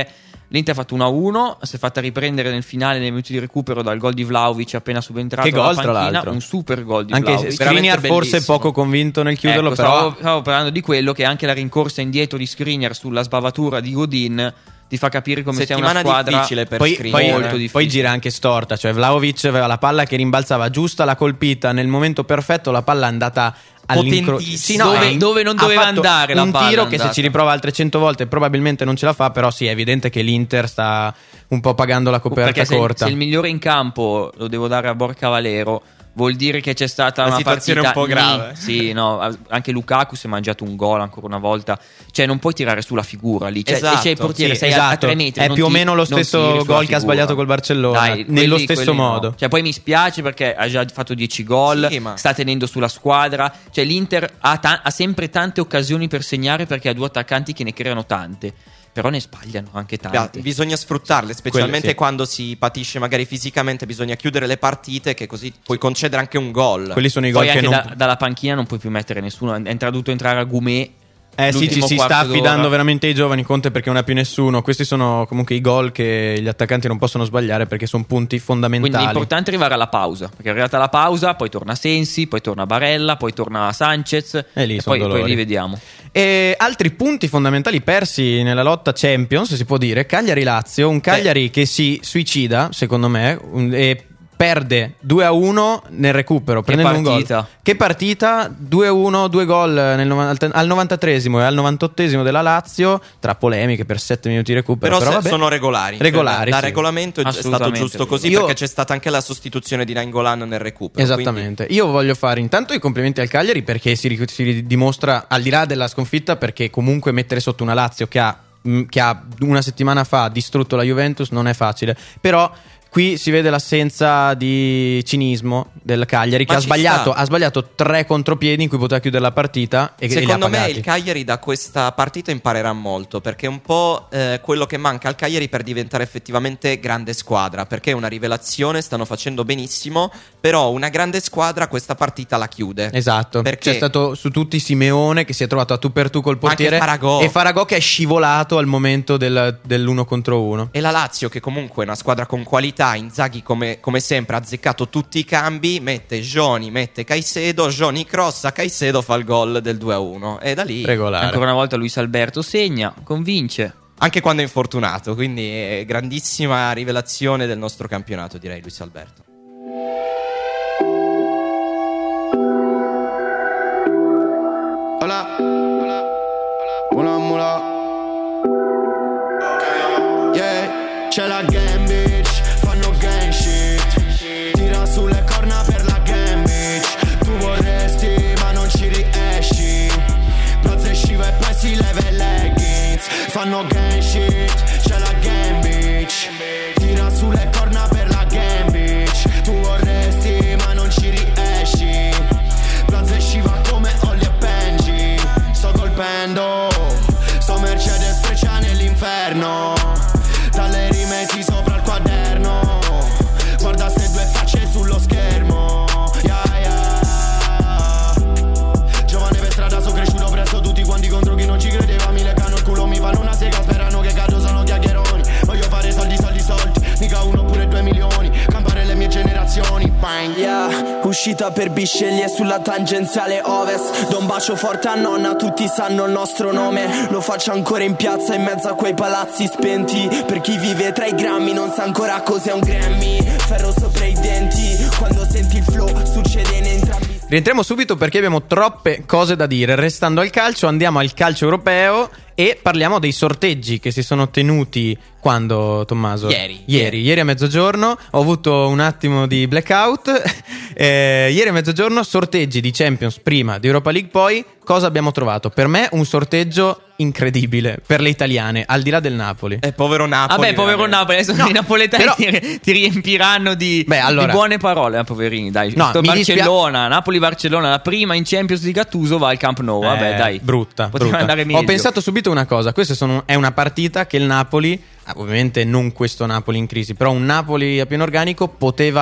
Speaker 6: L'Inter ha fatto uno a uno, si è fatta riprendere nel finale nei minuti di recupero dal gol di Vlahovic appena subentrato
Speaker 4: che gol,
Speaker 6: dalla
Speaker 4: tra
Speaker 6: panchina,
Speaker 4: l'altro.
Speaker 6: un super gol di
Speaker 4: anche
Speaker 6: Vlahovic.
Speaker 4: Skriniar forse
Speaker 7: bellissimo.
Speaker 4: poco convinto nel chiuderlo,
Speaker 6: Ecco,
Speaker 4: però
Speaker 6: stavo, stavo parlando di quello che anche la rincorsa indietro di Skriniar sulla sbavatura di Godin ti fa capire come sia una
Speaker 7: Settimana
Speaker 6: squadra
Speaker 7: difficile per
Speaker 4: poi,
Speaker 7: Skriniar.
Speaker 4: poi,
Speaker 6: molto
Speaker 4: poi
Speaker 6: difficile.
Speaker 4: gira anche storta, cioè Vlahovic aveva la palla che rimbalzava giusta, l'ha colpita nel momento perfetto, la palla è andata all'incrocio,
Speaker 7: Potentissimo.
Speaker 6: Dove-
Speaker 4: è-
Speaker 6: dove non
Speaker 4: ha
Speaker 6: doveva
Speaker 4: fatto
Speaker 6: andare la
Speaker 4: un
Speaker 6: palla
Speaker 4: tiro
Speaker 6: è
Speaker 4: che se
Speaker 6: andata.
Speaker 4: ci riprova altre cento volte probabilmente non ce la fa, però sì, è evidente che l'Inter sta un po' pagando la coperta
Speaker 6: Perché se,
Speaker 4: corta.
Speaker 6: se il migliore in campo lo devo dare a Borca Valero, vuol dire che c'è stata
Speaker 7: La
Speaker 6: una
Speaker 7: situazione
Speaker 6: partita
Speaker 7: un po' grave.
Speaker 6: Nì. Sì, no, anche Lukaku si è mangiato un gol ancora una volta. Cioè non puoi tirare sulla figura lì, cioè,
Speaker 7: Esatto,
Speaker 6: c'è il portiere,
Speaker 4: sì,
Speaker 6: sei a- a
Speaker 4: esatto.
Speaker 6: tre metri,
Speaker 4: È
Speaker 6: non
Speaker 4: più o
Speaker 6: ti-
Speaker 4: meno lo
Speaker 6: non
Speaker 4: stesso
Speaker 6: tiri sulla
Speaker 4: gol che ha
Speaker 6: figura.
Speaker 4: sbagliato col Barcellona,
Speaker 6: Dai,
Speaker 4: nello
Speaker 6: quelli-
Speaker 4: stesso
Speaker 6: quelli no.
Speaker 4: modo.
Speaker 6: Cioè poi mi spiace perché ha già fatto dieci gol,
Speaker 7: Sì, ma-
Speaker 6: sta tenendo sulla squadra. Cioè l'Inter ha, ta- ha sempre tante occasioni per segnare perché ha due attaccanti che ne creano tante, però ne sbagliano anche
Speaker 7: Beh,
Speaker 6: tante.
Speaker 7: bisogna sfruttarle, specialmente
Speaker 4: Quello sì.
Speaker 7: quando si patisce magari fisicamente, bisogna chiudere le partite che così puoi concedere anche un gol.
Speaker 4: Quelli sono i gol
Speaker 6: Poi
Speaker 4: che
Speaker 6: anche
Speaker 4: non
Speaker 6: da- dalla panchina non puoi più mettere nessuno. È dovuto entrare a Goumet.
Speaker 4: Eh sì, ci
Speaker 6: l'ultimo
Speaker 4: si sta
Speaker 6: quarto
Speaker 4: affidando
Speaker 6: d'ora.
Speaker 4: veramente ai giovani, Conte, perché non ha più nessuno. Questi sono comunque i gol che gli attaccanti non possono sbagliare perché sono punti fondamentali.
Speaker 6: Quindi è importante arrivare alla pausa, perché è arrivata la pausa, poi torna Sensi, poi torna Barella, poi torna Sanchez
Speaker 4: E lì
Speaker 6: e
Speaker 4: sono
Speaker 6: poi, poi
Speaker 4: dolori.
Speaker 6: li vediamo.
Speaker 4: E altri punti fondamentali persi nella lotta Champions, si può dire. Cagliari-Lazio, un Cagliari che si suicida, secondo me, un- e perde due a uno nel recupero, prendendo un gol.
Speaker 6: partita.
Speaker 4: Che partita? due a uno, due gol nel novantan- al novantatreesimo e al novantottesimo della Lazio, tra polemiche per sette minuti di recupero.
Speaker 7: Però,
Speaker 4: Però,
Speaker 7: se-
Speaker 4: vabbè.
Speaker 7: sono regolari.
Speaker 4: Regolari,
Speaker 7: Cioè, da, da
Speaker 4: sì.
Speaker 7: regolamento è stato
Speaker 6: Assolutamente
Speaker 7: giusto così,
Speaker 4: Io-
Speaker 7: perché c'è stata anche la sostituzione di Nainggolan nel recupero.
Speaker 4: Esattamente. Io voglio fare intanto i complimenti al Cagliari perché si, ri- si dimostra, al di là della sconfitta, perché comunque mettere sotto una Lazio che ha, mh, che ha una settimana fa distrutto la Juventus non è facile. Però qui si vede l'assenza di cinismo del Cagliari, che
Speaker 7: Ma
Speaker 4: ha
Speaker 7: ci
Speaker 4: sbagliato,
Speaker 7: sta.
Speaker 4: ha sbagliato tre contropiedi in cui poteva chiudere la partita e,
Speaker 7: Quindi,
Speaker 4: e li ha
Speaker 7: secondo me
Speaker 4: pagati.
Speaker 7: il Cagliari da questa partita imparerà molto, perché è un po' eh, quello che manca al Cagliari per diventare effettivamente grande squadra, perché è una rivelazione, stanno facendo benissimo, però una grande squadra questa partita la chiude.
Speaker 4: Esatto,
Speaker 7: Perché-
Speaker 4: c'è stato su tutti Simeone che si è trovato a tu per tu col portiere
Speaker 7: Anche Faragò.
Speaker 4: e Faragò che è scivolato al momento del, dell'uno contro uno.
Speaker 7: E la Lazio, che comunque è una squadra con qualità, Inzaghi come, come sempre ha azzeccato tutti i cambi, mette Joni, mette Caicedo, Joni crossa, Caicedo fa il gol del due a uno e da lì
Speaker 4: Regolare.
Speaker 6: Ancora una volta Luis Alberto segna, convince.
Speaker 7: anche quando è infortunato, quindi è grandissima rivelazione del nostro campionato, direi, Luis Alberto.
Speaker 8: Hola, hola, hola. Yeah, c'è la game bitch, fanno gang shit. Tira sulle corna per la game bitch. Tu vorresti ma non ci riesci. Plazze sciva e poi si leva i leggings. Fanno gang shit, c'è la game bitch. Tira sulle corna per la game bitch. Tu vorresti ma non ci riesci. Plazze sciva come Olli e Benji. Sto colpendo, sto Mercedes freccia nell'inferno. Dalle rime si sopra il quaderno. Guarda ste due facce sullo schermo. Yeah, yeah. Giovane per strada, sono cresciuto presto. Tutti quanti contro chi non ci credeva mi leccano il culo, mi fanno una sega, sperano che cado, sono chiacchieroni. Voglio fare soldi, soldi, soldi. Mica uno oppure due milioni. Campare le mie generazioni. Bang.
Speaker 9: Yeah, uscita per bisceglie sulla tangenziale ovest. Do un bacio forte a nonna, tutti sanno il nostro nome. Lo faccio ancora in piazza in mezzo a quei palazzi spenti. Per chi vive tra i grammi non sa ancora cos'è un Grammy. Ferro sopra i denti, quando senti il flow succede in entrambi.
Speaker 4: Rientriamo subito perché abbiamo troppe cose da dire. Restando al calcio, andiamo al calcio europeo e parliamo dei sorteggi che si sono tenuti quando, Tommaso?
Speaker 7: Ieri.
Speaker 4: Ieri, ieri a mezzogiorno. Ho avuto un attimo di blackout. eh, ieri a mezzogiorno, sorteggi di Champions prima, di Europa League poi. Cosa abbiamo trovato? Per me un sorteggio incredibile per le italiane, al di là del Napoli.
Speaker 7: E povero Napoli.
Speaker 6: Vabbè, povero
Speaker 7: veramente.
Speaker 6: Napoli, adesso
Speaker 4: No,
Speaker 6: i napoletani
Speaker 4: però-
Speaker 6: ti, ti riempiranno di,
Speaker 4: Beh, allora-
Speaker 6: di buone parole, eh, poverini, dai.
Speaker 4: No,
Speaker 6: Sto
Speaker 4: mi dispia-
Speaker 6: Barcellona, Napoli-Barcellona, la prima in Champions di Gattuso va al Camp Nou, vabbè,
Speaker 4: Eh,
Speaker 6: dai.
Speaker 4: brutta,
Speaker 6: Poteva
Speaker 4: brutta.
Speaker 6: andare meglio.
Speaker 4: Ho pensato subito una cosa. Questa sono- è una partita che il Napoli, ah, ovviamente non questo Napoli in crisi, però un Napoli a pieno organico poteva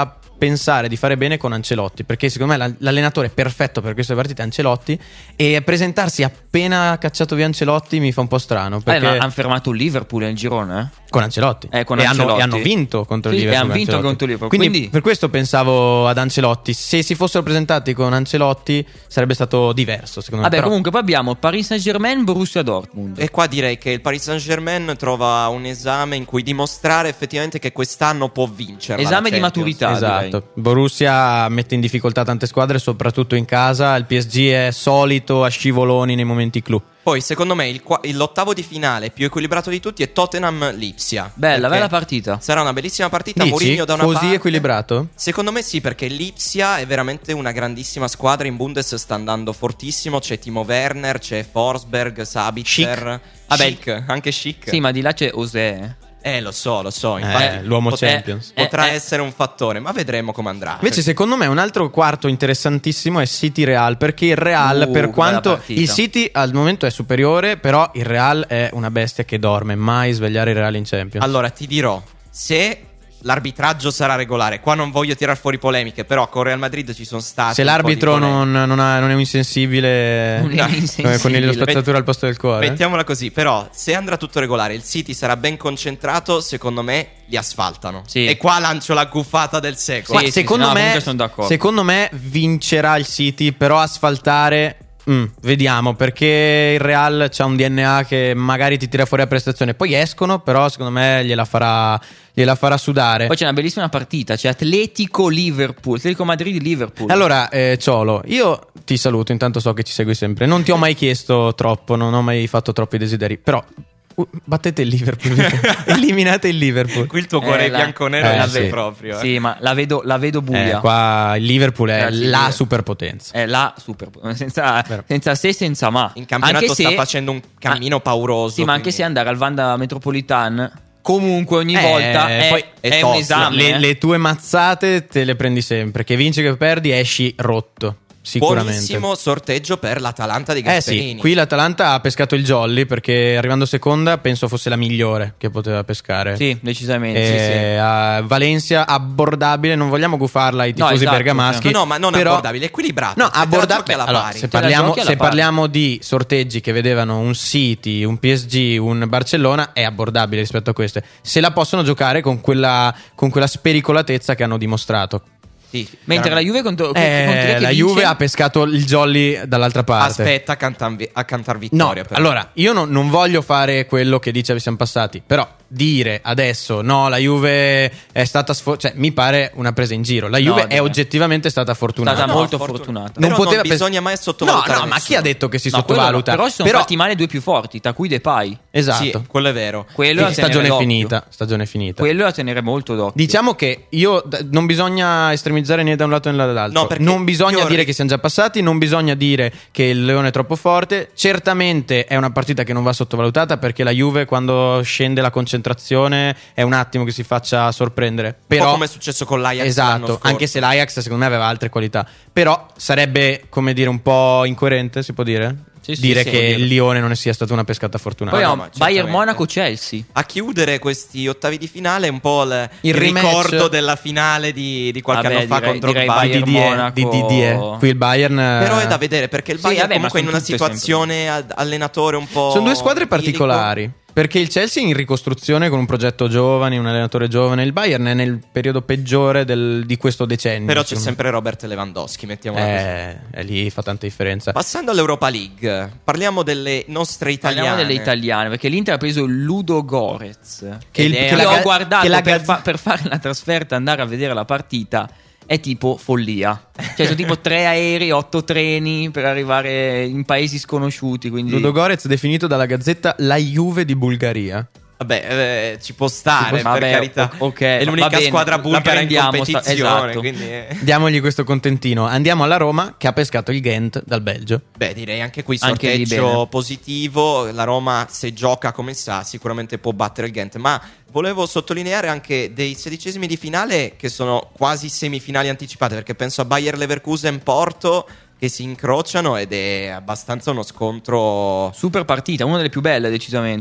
Speaker 4: pensare di fare bene con Ancelotti, perché secondo me l'allenatore perfetto per queste partite è Ancelotti, e presentarsi appena cacciato via Ancelotti mi fa un po' strano, perché
Speaker 6: eh, ma hanno fermato il Liverpool nel girone, eh?
Speaker 4: Con Ancelotti,
Speaker 6: eh, con
Speaker 4: e,
Speaker 6: Ancelotti.
Speaker 4: Hanno, e hanno vinto contro
Speaker 6: sì,
Speaker 4: il Liverpool,
Speaker 6: e hanno vinto contro il Liverpool.
Speaker 4: Quindi,
Speaker 6: Quindi
Speaker 4: per questo pensavo ad Ancelotti. Se si fossero presentati con Ancelotti sarebbe stato diverso, secondo me.
Speaker 6: Vabbè,
Speaker 4: Però...
Speaker 6: comunque poi abbiamo Paris Saint-Germain, Borussia Dortmund.
Speaker 7: E qua direi che il Paris Saint-Germain trova un esame in cui dimostrare effettivamente che quest'anno può vincere.
Speaker 6: Esame di maturità,
Speaker 4: esatto.
Speaker 6: direi.
Speaker 4: Borussia mette in difficoltà tante squadre, soprattutto in casa. Il P S G è solito a scivoloni nei momenti clou.
Speaker 7: Poi secondo me il, l'ottavo di finale più equilibrato di tutti è Tottenham-Lipsia.
Speaker 6: Bella, bella partita.
Speaker 7: Sarà una bellissima partita.
Speaker 4: Dici?
Speaker 7: Mourinho da una
Speaker 4: così
Speaker 7: parte.
Speaker 4: equilibrato?
Speaker 7: Secondo me sì, perché Lipsia è veramente una grandissima squadra. In Bundes sta andando fortissimo. C'è Timo Werner, c'è Forsberg, Sabitzer.
Speaker 6: Vabbè,
Speaker 7: Schick, anche Schick.
Speaker 6: Sì, ma di là c'è Osè.
Speaker 7: Eh, lo so, lo so. Infatti,
Speaker 4: eh, l'uomo
Speaker 7: pot-
Speaker 4: Champions.
Speaker 7: eh, potrà
Speaker 6: eh,
Speaker 7: essere un fattore, ma vedremo come andrà.
Speaker 4: Invece, secondo me, un altro quarto interessantissimo è City-Real. Perché il Real,
Speaker 6: Uh,
Speaker 4: per
Speaker 6: bella
Speaker 4: quanto
Speaker 6: partita.
Speaker 4: il City al momento è superiore, però il Real è una bestia che dorme. Mai svegliare il Real in Champions.
Speaker 7: Allora, ti dirò, se l'arbitraggio sarà regolare, qua non voglio tirar fuori polemiche, però con Real Madrid ci sono stati.
Speaker 4: Se
Speaker 7: un po' di
Speaker 4: l'arbitro
Speaker 7: polemiche.
Speaker 4: non, non, ha- non è un insensibile,
Speaker 6: Non è
Speaker 4: come
Speaker 6: insensibile.
Speaker 4: con lo spazzatura al posto del cuore.
Speaker 7: Mettiamola così, però se andrà tutto regolare, il City sarà ben concentrato, secondo me li asfaltano.
Speaker 6: Sì.
Speaker 7: E qua lancio la guffata del secolo.
Speaker 6: Sì,
Speaker 4: Ma
Speaker 6: sì,
Speaker 4: secondo,
Speaker 6: sì, no,
Speaker 4: me,
Speaker 6: comunque sono d'accordo.
Speaker 4: secondo me vincerà il City, però asfaltare mm, vediamo, perché il Real c'ha un D N A che magari ti tira fuori a prestazione. Poi escono, però secondo me gliela farà, gliela farà sudare.
Speaker 6: Poi c'è una bellissima partita, c'è Atletico-Liverpool, Atletico Madrid-Liverpool.
Speaker 4: Allora, eh, Ciolo, io ti saluto, intanto so che ci segui sempre. Non ti ho mai chiesto troppo, non ho mai fatto troppi desideri, però uh, battete il Liverpool, eliminate il Liverpool.
Speaker 7: Qui il tuo cuore
Speaker 6: Eh, la-
Speaker 7: bianconero
Speaker 4: eh,
Speaker 7: la
Speaker 4: sì.
Speaker 7: vede proprio. eh.
Speaker 6: Sì, ma la vedo, la vedo buia.
Speaker 4: Eh, qua il Liverpool è
Speaker 6: Grazie,
Speaker 4: la
Speaker 6: Liverpool.
Speaker 4: superpotenza.
Speaker 6: È la super, senza,
Speaker 4: Vero.
Speaker 6: senza se, senza ma.
Speaker 7: In campionato
Speaker 6: Anche
Speaker 7: sta
Speaker 6: se-
Speaker 7: facendo un cammino
Speaker 6: ah,
Speaker 7: pauroso.
Speaker 6: Sì, ma anche
Speaker 7: quindi-
Speaker 6: se andare al Vanda Metropolitan, comunque ogni
Speaker 4: Eh,
Speaker 6: volta è,
Speaker 4: poi
Speaker 7: è
Speaker 6: è un
Speaker 7: tosto.
Speaker 6: esame.
Speaker 4: le,
Speaker 6: eh.
Speaker 4: le tue mazzate te le prendi sempre. Che vinci che perdi, esci rotto. Sicuramente.
Speaker 7: Buonissimo sorteggio per l'Atalanta di
Speaker 4: Eh
Speaker 7: Gasperini.
Speaker 4: sì, qui l'Atalanta ha pescato il jolly, perché arrivando seconda penso fosse la migliore che poteva pescare.
Speaker 6: Sì, decisamente.
Speaker 4: Eh,
Speaker 6: sì, sì.
Speaker 4: a Valencia abbordabile, non vogliamo gufarla ai
Speaker 6: No,
Speaker 4: tifosi
Speaker 6: esatto,
Speaker 4: bergamaschi.
Speaker 7: No, no, ma non
Speaker 4: però-
Speaker 7: abbordabile, equilibrato.
Speaker 4: No,
Speaker 7: Cioè, te la
Speaker 4: abbordabile.
Speaker 7: giochi alla
Speaker 4: Allora,
Speaker 7: pari.
Speaker 4: se
Speaker 6: Te la
Speaker 4: parliamo,
Speaker 6: giochi alla
Speaker 4: se
Speaker 6: pari.
Speaker 4: parliamo di sorteggi che vedevano un City, un P S G, un Barcellona, è abbordabile rispetto a queste. Se la possono giocare con quella, con quella spericolatezza che hanno dimostrato.
Speaker 7: Sì,
Speaker 6: Mentre la
Speaker 7: chiaramente.
Speaker 6: Juve contro,
Speaker 4: Eh,
Speaker 6: contro chi è che
Speaker 4: la
Speaker 6: vince?
Speaker 4: Juve ha pescato il jolly dall'altra parte.
Speaker 7: Aspetta a cantar, a cantar
Speaker 4: No,
Speaker 7: vittoria. però.
Speaker 4: allora io non, non voglio fare quello che dice siamo passati, però dire adesso no, la Juve è stata sfor- cioè mi pare una presa in giro. La
Speaker 6: No,
Speaker 4: Juve è
Speaker 6: dai.
Speaker 4: oggettivamente stata
Speaker 6: È
Speaker 4: fortunata.
Speaker 6: stata
Speaker 7: No,
Speaker 6: molto
Speaker 7: fortuna-
Speaker 6: fortunata.
Speaker 7: Però non
Speaker 4: pes-
Speaker 7: bisogna mai sottovalutare
Speaker 4: No, no, ma
Speaker 7: nessuno.
Speaker 4: chi ha detto che si
Speaker 6: No, quello no,
Speaker 4: sottovaluta?
Speaker 6: però si sono fatti male due più forti, tra cui Depay.
Speaker 4: Esatto.
Speaker 7: Sì, quello è vero.
Speaker 6: Quello è da tenere
Speaker 4: stagione
Speaker 6: d'occhio.
Speaker 4: finita, stagione finita.
Speaker 6: Quello è da tenere molto d'occhio.
Speaker 4: Diciamo che io d- non bisogna estremizzare né da un lato né dall'altro.
Speaker 7: No, perché
Speaker 4: non bisogna
Speaker 7: io-
Speaker 4: dire che siamo già passati, non bisogna dire che il Leone è troppo forte. Certamente è una partita che non va sottovalutata, perché la Juve quando scende la concentrazione è un attimo che si faccia sorprendere.
Speaker 7: Un
Speaker 4: Però
Speaker 7: po' come è successo con l'Ajax l'anno
Speaker 4: esatto,
Speaker 7: scorso.
Speaker 4: anche se l'Ajax secondo me aveva altre qualità. Però sarebbe, come dire, un po' incoerente, si può dire?
Speaker 6: Sì, sì,
Speaker 4: dire
Speaker 6: sì,
Speaker 4: che
Speaker 6: può dire.
Speaker 4: il Lione non sia stata una pescata fortunata.
Speaker 6: Poi
Speaker 7: no,
Speaker 6: abbiamo
Speaker 7: ma
Speaker 6: Bayern
Speaker 7: certamente.
Speaker 6: Monaco-Chelsea.
Speaker 7: A chiudere questi ottavi di finale è un po' il,
Speaker 4: Il
Speaker 7: il
Speaker 4: rematch.
Speaker 7: ricordo della finale di, di qualche
Speaker 6: Vabbè,
Speaker 7: anno fa
Speaker 6: direi-
Speaker 7: contro il
Speaker 6: direi
Speaker 7: Bayern.
Speaker 6: Bayern
Speaker 4: di Didier,
Speaker 6: Monaco.
Speaker 4: di Didier. Qui il Bayern
Speaker 7: Però è da vedere, perché il
Speaker 6: Sì,
Speaker 7: Bayern
Speaker 6: vabbè, ma
Speaker 7: comunque è in
Speaker 6: sono
Speaker 7: una
Speaker 6: tutte
Speaker 7: situazione ad- allenatore un po'.
Speaker 4: sono due squadre
Speaker 7: idillico.
Speaker 4: particolari. Perché il Chelsea è in ricostruzione con un progetto giovane, un allenatore giovane. Il Bayern è nel periodo peggiore del- di questo decennio.
Speaker 7: Però c'è
Speaker 4: secondo
Speaker 7: sempre Robert Lewandowski,
Speaker 4: me.
Speaker 7: mettiamola così.
Speaker 4: Eh, e lì fa tanta differenza.
Speaker 7: Passando all'Europa League, parliamo delle nostre italiane.
Speaker 6: Parliamo delle italiane, perché l'Inter ha preso il Ludo Gorez.
Speaker 4: Che il-
Speaker 6: Ed è-
Speaker 4: che la
Speaker 6: io
Speaker 4: ga-
Speaker 6: ho guardato
Speaker 4: che la
Speaker 6: per,
Speaker 4: gaz-
Speaker 6: fa- per fare la trasferta, andare a vedere la partita. È tipo follia. Cioè, sono tipo tre aerei, otto treni per arrivare in paesi sconosciuti. Quindi
Speaker 4: Ludogorets definito dalla Gazzetta la Juve di Bulgaria.
Speaker 7: Vabbè, eh, ci può stare,
Speaker 6: Ci può-
Speaker 7: per
Speaker 6: vabbè,
Speaker 7: carità.
Speaker 6: o- ok,
Speaker 7: è
Speaker 6: va
Speaker 7: l'unica
Speaker 6: bene,
Speaker 7: squadra
Speaker 6: la
Speaker 7: bulgara in
Speaker 6: prendiamo, sta-
Speaker 7: competizione.
Speaker 6: esatto.
Speaker 7: Quindi, eh.
Speaker 4: Diamogli questo contentino. Andiamo alla Roma, che ha pescato il Ghent dal Belgio.
Speaker 7: Beh, direi anche qui
Speaker 6: Anche lì
Speaker 7: sorteggio
Speaker 6: bene.
Speaker 7: positivo. La Roma, se gioca come sa, sicuramente può battere il Ghent. Ma volevo sottolineare anche dei sedicesimi di finale che sono quasi semifinali anticipate, perché penso a Bayer Leverkusen Porto che si incrociano ed è abbastanza uno scontro.
Speaker 6: super partita, una delle più belle decisamente.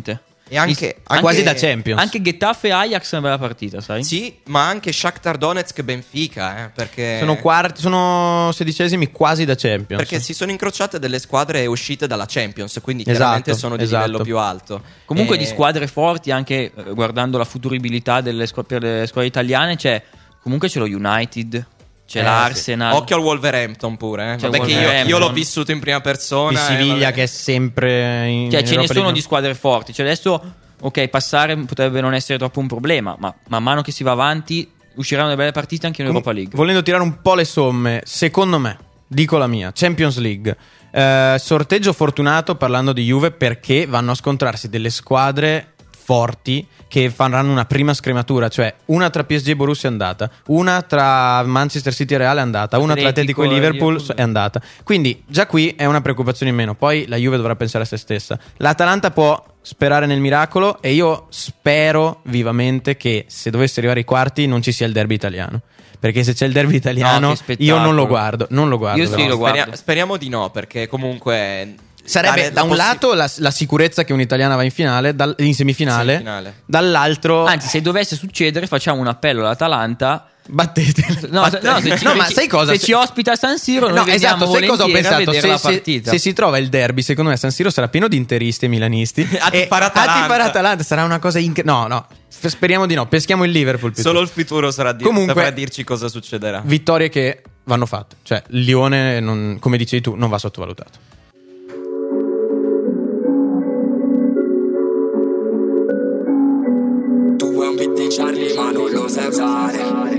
Speaker 7: E anche, anche
Speaker 4: quasi da Champions.
Speaker 6: Anche Getafe e Ajax è una bella partita, sai?
Speaker 7: Sì, ma anche Shakhtar Donetsk e Benfica, eh, perché
Speaker 4: Sono quarti, sono sedicesimi quasi da Champions.
Speaker 7: Perché si sono incrociate delle squadre uscite dalla Champions, quindi
Speaker 4: Esatto,
Speaker 7: chiaramente sono di
Speaker 4: esatto.
Speaker 7: livello più alto.
Speaker 6: Comunque
Speaker 7: E-
Speaker 6: di squadre forti, anche eh, guardando la futuribilità delle squ- per le squadre italiane, c'è comunque c'è lo United, c'è
Speaker 7: Eh,
Speaker 6: l'Arsenal.
Speaker 7: sì. Occhio al Wolverhampton pure, eh.
Speaker 6: C'è
Speaker 7: Vabbè che io,
Speaker 6: Wolverhampton.
Speaker 7: io l'ho vissuto in prima
Speaker 4: Di
Speaker 7: persona. e
Speaker 4: Siviglia
Speaker 7: vabbè.
Speaker 4: che è sempre in
Speaker 6: Cioè ce ne
Speaker 4: Europa
Speaker 6: sono
Speaker 4: League.
Speaker 6: di squadre forti. Cioè adesso, ok, passare potrebbe non essere troppo un problema, ma man mano che si va avanti usciranno delle belle partite anche in
Speaker 4: Com-
Speaker 6: Europa League.
Speaker 4: Volendo tirare un po' le somme, secondo me, dico la mia, Champions League. Eh, sorteggio fortunato parlando di Juve perché vanno a scontrarsi delle squadre forti che faranno una prima scrematura, cioè una tra P S G e Borussia è andata, una tra Manchester City e Real è andata, una tra Atletico
Speaker 6: Atletico
Speaker 4: e
Speaker 6: e
Speaker 4: Liverpool
Speaker 6: Liverpool.
Speaker 4: è andata. Quindi già qui è una preoccupazione in meno. Poi la Juve dovrà pensare a se stessa. L'Atalanta può sperare nel miracolo e io spero vivamente che se dovesse arrivare ai quarti non ci sia il derby italiano. Perché se c'è il derby italiano
Speaker 6: No, che spettacolo.
Speaker 4: io non lo guardo, non lo guardo.
Speaker 6: Io sì,
Speaker 4: veramente.
Speaker 6: lo guardo.
Speaker 7: Speria- speriamo di no, perché comunque
Speaker 4: Sarebbe
Speaker 7: dare
Speaker 4: da
Speaker 7: la
Speaker 4: un
Speaker 7: possi-
Speaker 4: lato la, la sicurezza che un'italiana va in finale, dal- in semifinale,
Speaker 7: Semifinale.
Speaker 4: dall'altro
Speaker 6: Anzi, se dovesse succedere, facciamo un appello all'Atalanta.
Speaker 4: battete.
Speaker 6: No, se- no, se ci,
Speaker 4: No, ma
Speaker 6: se ci-
Speaker 4: sai cosa?
Speaker 6: se ci ospita a San Siro, noi
Speaker 4: No,
Speaker 6: vediamo
Speaker 4: esatto, sai cosa ho
Speaker 6: volentieri a
Speaker 4: pensato?
Speaker 6: vedere
Speaker 4: Se,
Speaker 6: la
Speaker 4: se-
Speaker 6: partita.
Speaker 4: se si trova il derby, secondo me San Siro sarà pieno di interisti e milanisti.
Speaker 7: A
Speaker 4: E-
Speaker 7: tifare Atalanta.
Speaker 4: A tifare Atalanta sarà una cosa incredibile. No, no, f- speriamo di no. Peschiamo il Liverpool. piuttosto.
Speaker 7: Solo il futuro sarà di-
Speaker 4: Comunque-
Speaker 7: saprà dirci cosa succederà.
Speaker 4: Vittorie che vanno fatte. Cioè, il Lione, non- come dicevi tu, non va sottovalutato.
Speaker 8: Tu vuoi un beat di Charlie ma non lo sai usare.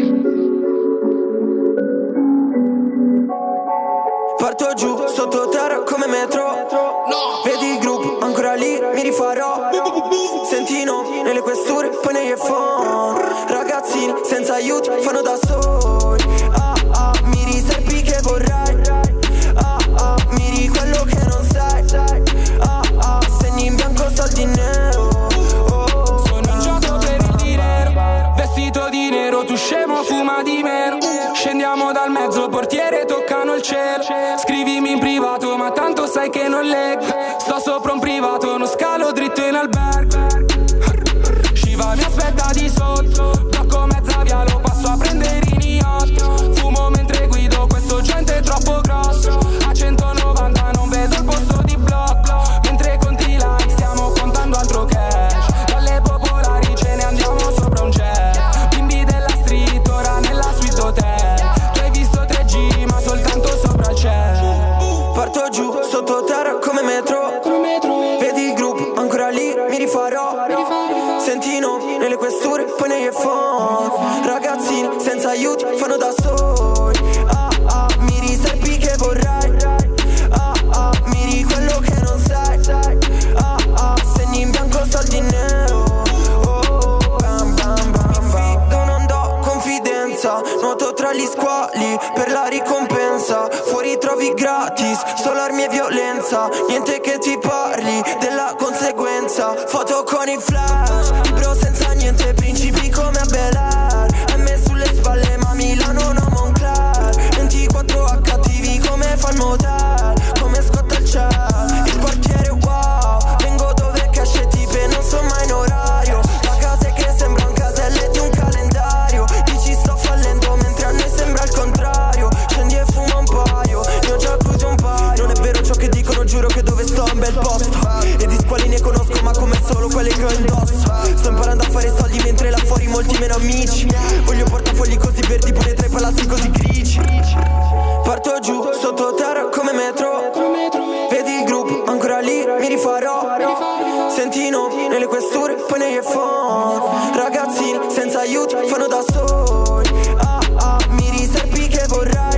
Speaker 9: Parto giù sotto terra come metro. Vedi il gruppo ancora lì, mi rifarò. Senti i nomi nelle questure, poi negli iPhone. Ragazzini senza aiuti fanno da soli. Ah ah, miri serpi che vorrai. Ah ah, miri quello che non sai. Ah ah, segni in bianco soldi in nero. Oh,
Speaker 8: Sono in gioco per il dinero. Vestito di nero, tu scemo fuma di meno. Scendiamo dal mezzo, portiere toccano il cielo. Scrivimi in privato, ma tanto sai che non leggo. Sto sopra un privato, non scalo dritto in albergo. Shiva mi aspetta di sotto. Blocco mezza via, lo passo a prendere in yacht. Fumo mentre guido, questo gente è troppo grosso. A centonovanta non vedo il posto di blocco. Mentre conti like stiamo contando altro cash. Dalle popolari ce ne andiamo sopra un jet. Bimbi della street, ora nella suite hotel. Tu hai visto tre G ma soltanto sopra il cielo.
Speaker 9: parto giù sotto terra come metro. Vedi il gruppo ancora lì, mi rifarò. Senti i nomi nelle questure, poi negli iPhone. Ragazzini senza aiuti fanno da soli. Ah ah, miri serpi che vorrai. Ah ah, miri quello che non sai. Ah ah, segni in bianco soldi in nero. Oh, bam bam bam bam. Non do confidenza, nuoto tra gli squali per la ricompensa. Fuori trovi gratis, solo armi e violenza. Niente che ti parli della conseguenza. Foto con i flash, libro senza niente, principi come a Bel Air. M sulle spalle ma Milano no Moncler. ventiquattro H T V come fa il motel, come scotta il cielo. Il quartiere wow, vengo dove cash e tipe non sono mai in orario. La casa è che sembrano caselle di un calendario. Dici sto fallendo mentre a noi sembra il contrario. Scendi e fuma un paio, ne ho già accusi un paio. Non è vero ciò che dicono, giuro che dove sto è un bel posto. E di squali ne conosco ma come solo quelli che ho indosso. Sto imparando a fare soldi mentre là fuori molti meno amici. Voglio portafogli così verdi pure tra i palazzi così grigi. Parto giù sotto terra come metro. Vedi il gruppo ancora lì, mi rifarò. Senti i nomi nelle questure, poi negli iPhone. Ragazzini senza aiuti fanno da soli. Ah ah, miri serpi che vorrai.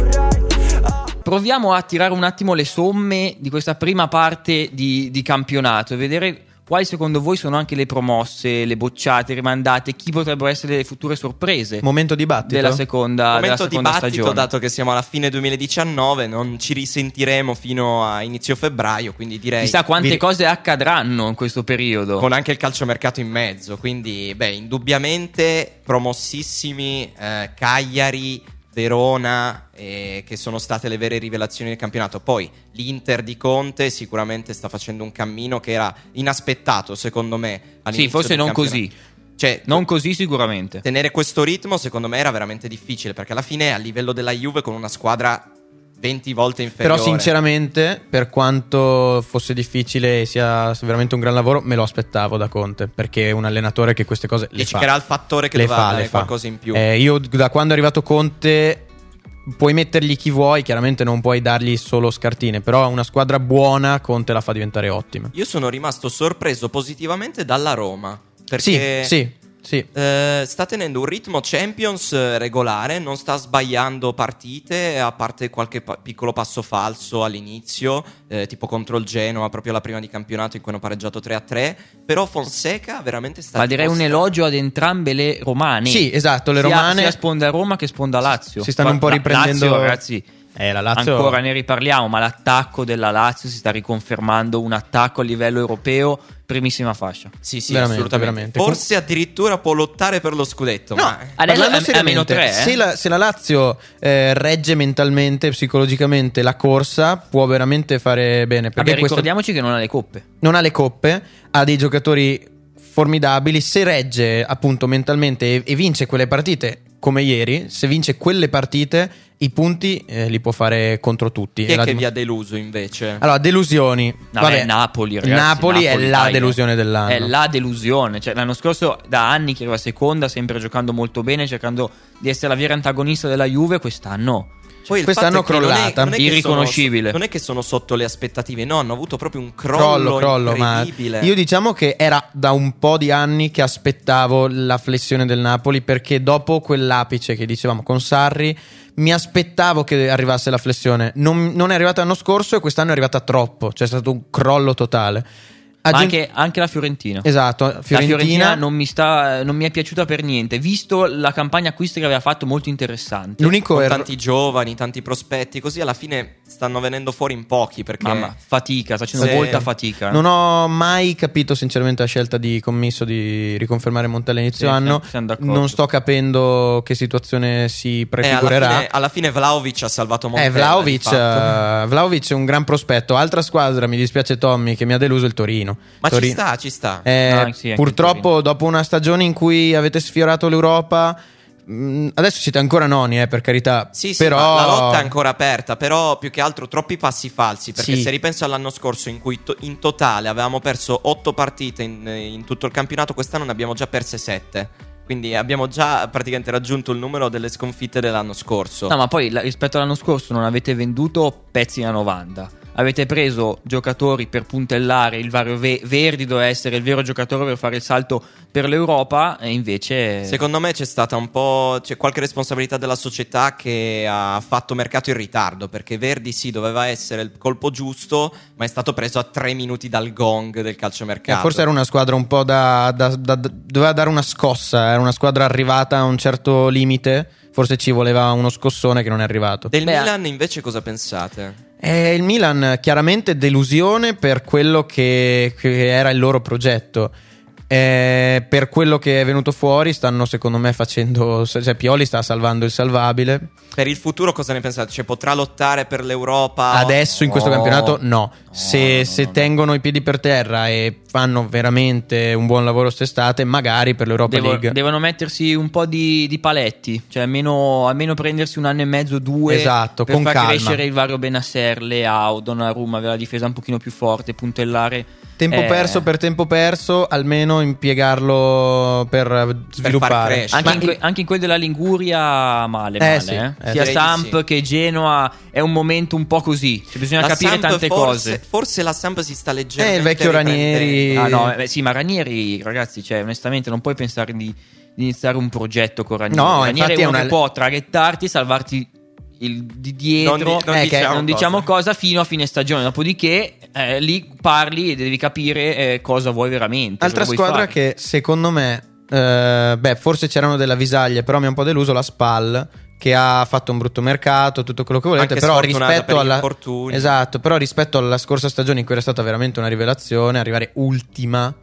Speaker 6: Proviamo a tirare un attimo le somme di questa prima parte di, di campionato e vedere quali secondo voi sono anche le promosse, le bocciate, rimandate, chi potrebbero essere le future sorprese
Speaker 4: Momento dibattito.
Speaker 6: della seconda, della
Speaker 7: Momento
Speaker 6: seconda
Speaker 7: dibattito,
Speaker 6: stagione.
Speaker 7: dato che siamo alla fine duemiladiciannove, non ci risentiremo fino a inizio febbraio, quindi direi
Speaker 6: Chissà quante
Speaker 4: vi-
Speaker 6: cose accadranno in questo periodo.
Speaker 7: con anche il calciomercato in mezzo, quindi beh, indubbiamente promossissimi eh, Cagliari, Verona, eh, che sono state le vere rivelazioni del campionato. Poi l'Inter di Conte sicuramente sta facendo un cammino che era inaspettato, secondo me, all'inizio
Speaker 6: Sì, forse
Speaker 7: del
Speaker 6: non
Speaker 7: campionato.
Speaker 6: così.
Speaker 7: Cioè,
Speaker 6: Non così sicuramente.
Speaker 7: tenere questo ritmo secondo me era veramente difficile, perché alla fine a livello della Juve con una squadra venti volte inferiore.
Speaker 4: Però sinceramente, per quanto fosse difficile e sia veramente un gran lavoro, me lo aspettavo da Conte, perché è un allenatore che queste cose le
Speaker 7: Dici
Speaker 4: fa.
Speaker 7: che era il fattore che
Speaker 4: le
Speaker 7: doveva
Speaker 4: fa,
Speaker 7: dare
Speaker 4: le fa.
Speaker 7: qualcosa in più.
Speaker 4: Eh, io da quando è arrivato Conte puoi mettergli chi vuoi, chiaramente non puoi dargli solo scartine, però una squadra buona Conte la fa diventare ottima.
Speaker 7: Io sono rimasto sorpreso positivamente dalla Roma, perché
Speaker 4: Sì, sì, sì.
Speaker 7: eh, sta tenendo un ritmo Champions eh, regolare, non sta sbagliando partite, a parte qualche pa- piccolo passo falso all'inizio, eh, tipo contro il Genoa, proprio la prima di campionato in cui hanno pareggiato tre a tre. Però Fonseca veramente sta
Speaker 6: Ma direi un
Speaker 7: dimostrando-
Speaker 6: elogio ad entrambe le romane.
Speaker 4: Sì, esatto, le
Speaker 6: Sia-
Speaker 4: romane
Speaker 6: sia sponda Roma che sponda Lazio.
Speaker 4: si stanno un po'
Speaker 6: La-
Speaker 4: riprendendo-
Speaker 6: Lazio, ragazzi,
Speaker 4: Eh, la Lazio
Speaker 6: ancora ne riparliamo, ma l'attacco della Lazio si sta riconfermando un attacco a livello europeo, primissima fascia.
Speaker 7: Sì, sì,
Speaker 4: Veramente,
Speaker 7: assolutamente.
Speaker 4: veramente.
Speaker 7: Forse addirittura può lottare per lo scudetto, ma
Speaker 6: Adesso
Speaker 4: Parlando
Speaker 6: è- è a
Speaker 4: seriamente,
Speaker 6: meno tre, eh.
Speaker 4: se, la, se la Lazio eh, regge mentalmente, psicologicamente la corsa, può veramente fare bene. Perché
Speaker 6: Vabbè,
Speaker 4: questa-
Speaker 6: ricordiamoci che non ha le coppe.
Speaker 4: non ha le coppe, ha dei giocatori formidabili. Se regge appunto mentalmente e, e vince quelle partite come ieri, se vince quelle partite, i punti eh, li può fare contro tutti.
Speaker 7: chi
Speaker 4: E
Speaker 7: è
Speaker 4: la
Speaker 7: che
Speaker 4: dim-
Speaker 7: vi ha deluso invece?
Speaker 4: Allora, delusioni.
Speaker 6: Vabbè,
Speaker 4: Vabbè,
Speaker 6: Napoli,
Speaker 4: il
Speaker 6: ragazzi,
Speaker 4: Napoli, è la
Speaker 6: dai,
Speaker 4: delusione
Speaker 6: eh.
Speaker 4: dell'anno.
Speaker 6: È la delusione. Cioè, l'anno scorso, da anni che arriva seconda, sempre giocando molto bene, cercando di essere la vera antagonista della Juve. Quest'anno
Speaker 7: Poi il
Speaker 4: quest'anno
Speaker 7: fatto è che non è-
Speaker 4: crollata.
Speaker 7: non è che
Speaker 6: Irriconoscibile.
Speaker 7: sono- non è che sono sotto le aspettative, no, hanno avuto proprio un crollo,
Speaker 4: crollo, crollo, ma
Speaker 7: incredibile.
Speaker 4: io diciamo che era da un po' di anni che aspettavo la flessione del Napoli, perché dopo quell'apice che dicevamo con Sarri mi aspettavo che arrivasse la flessione. Non, non è arrivata l'anno scorso e quest'anno è arrivata troppo, c'è stato un crollo totale.
Speaker 6: Ma
Speaker 4: Aggiung-
Speaker 6: anche, anche la Fiorentina.
Speaker 4: Esatto,
Speaker 6: La
Speaker 4: Fiorentina,
Speaker 6: Fiorentina non mi, sta, non mi è piaciuta per niente, visto la campagna acquisti che aveva fatto, molto interessante.
Speaker 4: l'unico
Speaker 7: con
Speaker 4: erro-
Speaker 7: tanti giovani, tanti prospetti, così alla fine stanno venendo fuori in pochi perché
Speaker 6: Mamma, fatica, sta facendo
Speaker 7: Sì.
Speaker 6: molta fatica.
Speaker 4: non ho mai capito sinceramente la scelta di Commisso di riconfermare Montella inizio
Speaker 6: Sì,
Speaker 4: anno.
Speaker 6: siamo d'accordo.
Speaker 4: Non sto capendo che situazione si
Speaker 7: eh, alla,
Speaker 4: prefigurerà.
Speaker 7: fine, alla fine Vlahovic ha salvato
Speaker 4: Eh,
Speaker 7: Montella.
Speaker 4: Vlahovic,
Speaker 7: di fatto.
Speaker 4: eh, Vlahovic è un gran prospetto. Altra squadra, mi dispiace Tommy, che mi ha deluso il Torino.
Speaker 7: Ma
Speaker 4: Torino-
Speaker 7: ci sta, ci sta.
Speaker 4: Eh,
Speaker 6: No, sì, anche
Speaker 4: purtroppo
Speaker 6: il
Speaker 4: dopo una stagione in cui avete sfiorato l'Europa, mh, adesso siete ancora noni, eh, per carità.
Speaker 7: Sì, sì,
Speaker 4: però
Speaker 7: ma la lotta è ancora aperta, però più che altro troppi passi falsi, perché
Speaker 4: Sì.
Speaker 7: se ripenso all'anno scorso in cui to- in totale avevamo perso otto partite in, in tutto il campionato, quest'anno ne abbiamo già perse sette. Quindi abbiamo già praticamente raggiunto il numero delle sconfitte dell'anno scorso.
Speaker 6: No, ma poi la- rispetto all'anno scorso non avete venduto pezzi da novanta. Avete preso giocatori per puntellare il vario Ve- Verdi doveva essere il vero giocatore per fare il salto per l'Europa, e invece
Speaker 7: Secondo me c'è stata un po'. C'è qualche responsabilità della società che ha fatto mercato in ritardo. Perché Verdi sì, doveva essere il colpo giusto, ma è stato preso a tre minuti dal gong del
Speaker 4: eh,
Speaker 7: calciomercato.
Speaker 4: forse era una squadra un po' da, da- da- da- doveva dare una scossa. Era una squadra arrivata a un certo limite. Forse ci voleva uno scossone che non è arrivato.
Speaker 7: Del
Speaker 6: Beh,
Speaker 7: Milan invece cosa pensate?
Speaker 4: Eh, il Milan chiaramente delusione per quello che, che era il loro progetto. Eh, per quello che è venuto fuori stanno secondo me facendo, cioè Pioli sta salvando il salvabile.
Speaker 7: Per il futuro cosa ne pensate? Cioè potrà lottare per l'Europa?
Speaker 4: Adesso in questo
Speaker 6: No.
Speaker 4: campionato no. Se,
Speaker 6: no,
Speaker 4: se
Speaker 6: no.
Speaker 4: tengono i piedi per terra e fanno veramente un buon lavoro quest'estate, magari per l'Europa
Speaker 6: devo-
Speaker 4: League.
Speaker 6: devono mettersi un po' di, di paletti, cioè almeno, almeno prendersi un anno e mezzo, due,
Speaker 4: Esatto,
Speaker 6: per
Speaker 4: con
Speaker 6: far
Speaker 4: calma.
Speaker 6: crescere il vario Benasser, Leao, Donnarumma, avere la difesa un pochino più forte, puntellare.
Speaker 4: Tempo
Speaker 6: Eh,
Speaker 4: perso per tempo perso, almeno impiegarlo per sviluppare.
Speaker 7: crescere.
Speaker 6: Anche,
Speaker 4: Ma
Speaker 6: in
Speaker 4: il-
Speaker 6: que- anche in quelli della Liguria male,
Speaker 4: Eh
Speaker 6: male
Speaker 4: sì,
Speaker 6: eh.
Speaker 4: eh,
Speaker 6: sia
Speaker 7: direi di
Speaker 6: Samp
Speaker 7: sì.
Speaker 6: che Genoa è un momento un po' così, cioè, bisogna
Speaker 7: La
Speaker 6: capire
Speaker 7: Samp
Speaker 6: tante
Speaker 7: forse,
Speaker 6: cose.
Speaker 7: Forse la Samp si sta leggermente
Speaker 4: Eh, il vecchio Ranieri.
Speaker 7: riprendendo.
Speaker 6: Ah no, eh, sì, ma Ranieri, ragazzi, cioè onestamente non puoi pensare di, di iniziare un progetto con Ranieri.
Speaker 4: No,
Speaker 6: Ranieri
Speaker 4: infatti
Speaker 6: è
Speaker 4: è
Speaker 6: uno
Speaker 4: una-
Speaker 6: che può traghettarti, salvarti il, di dietro,
Speaker 7: Non di- non
Speaker 6: eh, che-
Speaker 7: diciamo
Speaker 6: non diciamo
Speaker 7: cosa.
Speaker 6: cosa, fino a fine stagione. Dopodiché eh, lì parli e devi capire eh, cosa vuoi veramente.
Speaker 4: Altra
Speaker 6: cosa vuoi
Speaker 4: squadra
Speaker 6: fare.
Speaker 4: che secondo me, eh, beh, forse c'erano delle avvisaglie, però mi ha un po' deluso la Spal, che ha fatto un brutto mercato, tutto quello che volete,
Speaker 7: Anche
Speaker 4: però
Speaker 7: sfortunata
Speaker 4: rispetto
Speaker 7: per gli
Speaker 4: alla
Speaker 7: infortuni.
Speaker 4: Esatto, però rispetto alla scorsa stagione in cui era stata veramente una rivelazione, arrivare ultima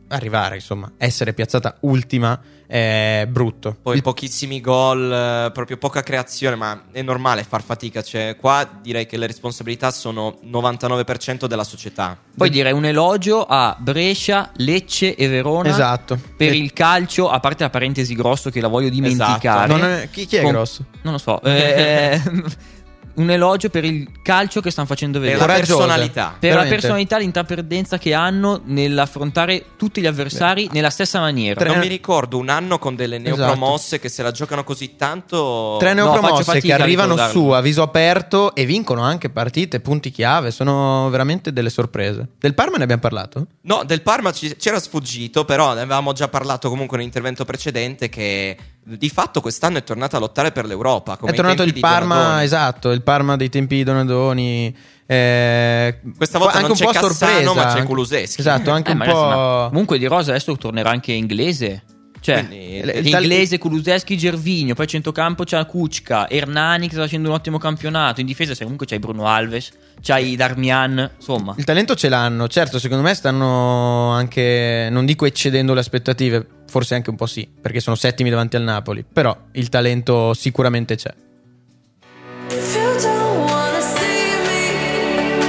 Speaker 4: arrivare, insomma, essere piazzata ultima è brutto.
Speaker 7: Poi
Speaker 4: Il-
Speaker 7: pochissimi gol, eh, proprio poca creazione, ma è normale far fatica. Cioè, qua direi che le responsabilità sono novantanove per cento della società.
Speaker 6: Poi direi un elogio a Brescia, Lecce e Verona.
Speaker 4: Esatto.
Speaker 6: Per
Speaker 4: E-
Speaker 6: il calcio, a parte la parentesi grosso che la voglio dimenticare.
Speaker 7: Esatto.
Speaker 4: Non è- chi, chi è
Speaker 6: Con-
Speaker 4: grosso?
Speaker 6: Non lo so. Eh, un elogio per il calcio che stanno facendo
Speaker 7: Per
Speaker 6: vedere.
Speaker 7: la
Speaker 4: Coraggiosa.
Speaker 7: personalità.
Speaker 6: Per
Speaker 4: veramente.
Speaker 6: la personalità, l'intraprendenza che hanno nell'affrontare tutti gli avversari nella stessa maniera.
Speaker 4: Tre-
Speaker 7: Non mi ricordo un anno con delle neopromosse che se la giocano così tanto.
Speaker 4: Tre
Speaker 6: No,
Speaker 4: neopromosse
Speaker 6: faccio fatica
Speaker 4: che
Speaker 6: a
Speaker 4: arrivano
Speaker 6: ricordarlo.
Speaker 4: su a viso aperto e vincono anche partite, punti chiave. Sono veramente delle sorprese. Del Parma ne abbiamo parlato?
Speaker 7: No, del Parma ci- c'era sfuggito, però ne avevamo già parlato comunque nell'intervento precedente che di fatto quest'anno è tornato a lottare per l'Europa. Come
Speaker 4: È tornato
Speaker 7: ai
Speaker 4: il
Speaker 7: tempi di
Speaker 4: Parma,
Speaker 7: Donadoni.
Speaker 4: esatto, il Parma dei tempi di Donadoni. eh,
Speaker 7: Questa volta
Speaker 4: anche
Speaker 7: non
Speaker 4: un po'
Speaker 7: c'è Cassano,
Speaker 4: sorpresa,
Speaker 7: ma c'è
Speaker 4: anche-
Speaker 7: Kulusevski.
Speaker 4: Esatto, anche
Speaker 6: Eh,
Speaker 4: un
Speaker 6: ma ragazzi, ma
Speaker 4: po'.
Speaker 6: comunque Di Rosa adesso tornerà anche inglese. Cioè,
Speaker 7: Quindi,
Speaker 4: le-
Speaker 6: l'inglese, Kulusevski, Gervinho. Poi a centrocampo c'è Kuczka, Hernani che sta facendo un ottimo campionato. In difesa c'è comunque c'hai Bruno Alves, c'hai Darmian. Insomma,
Speaker 4: Il talento ce l'hanno, certo, secondo me stanno anche, non dico eccedendo le aspettative, forse anche un po' sì, perché sono settimi davanti al Napoli, però il talento sicuramente c'è.
Speaker 10: If you don't wanna see me,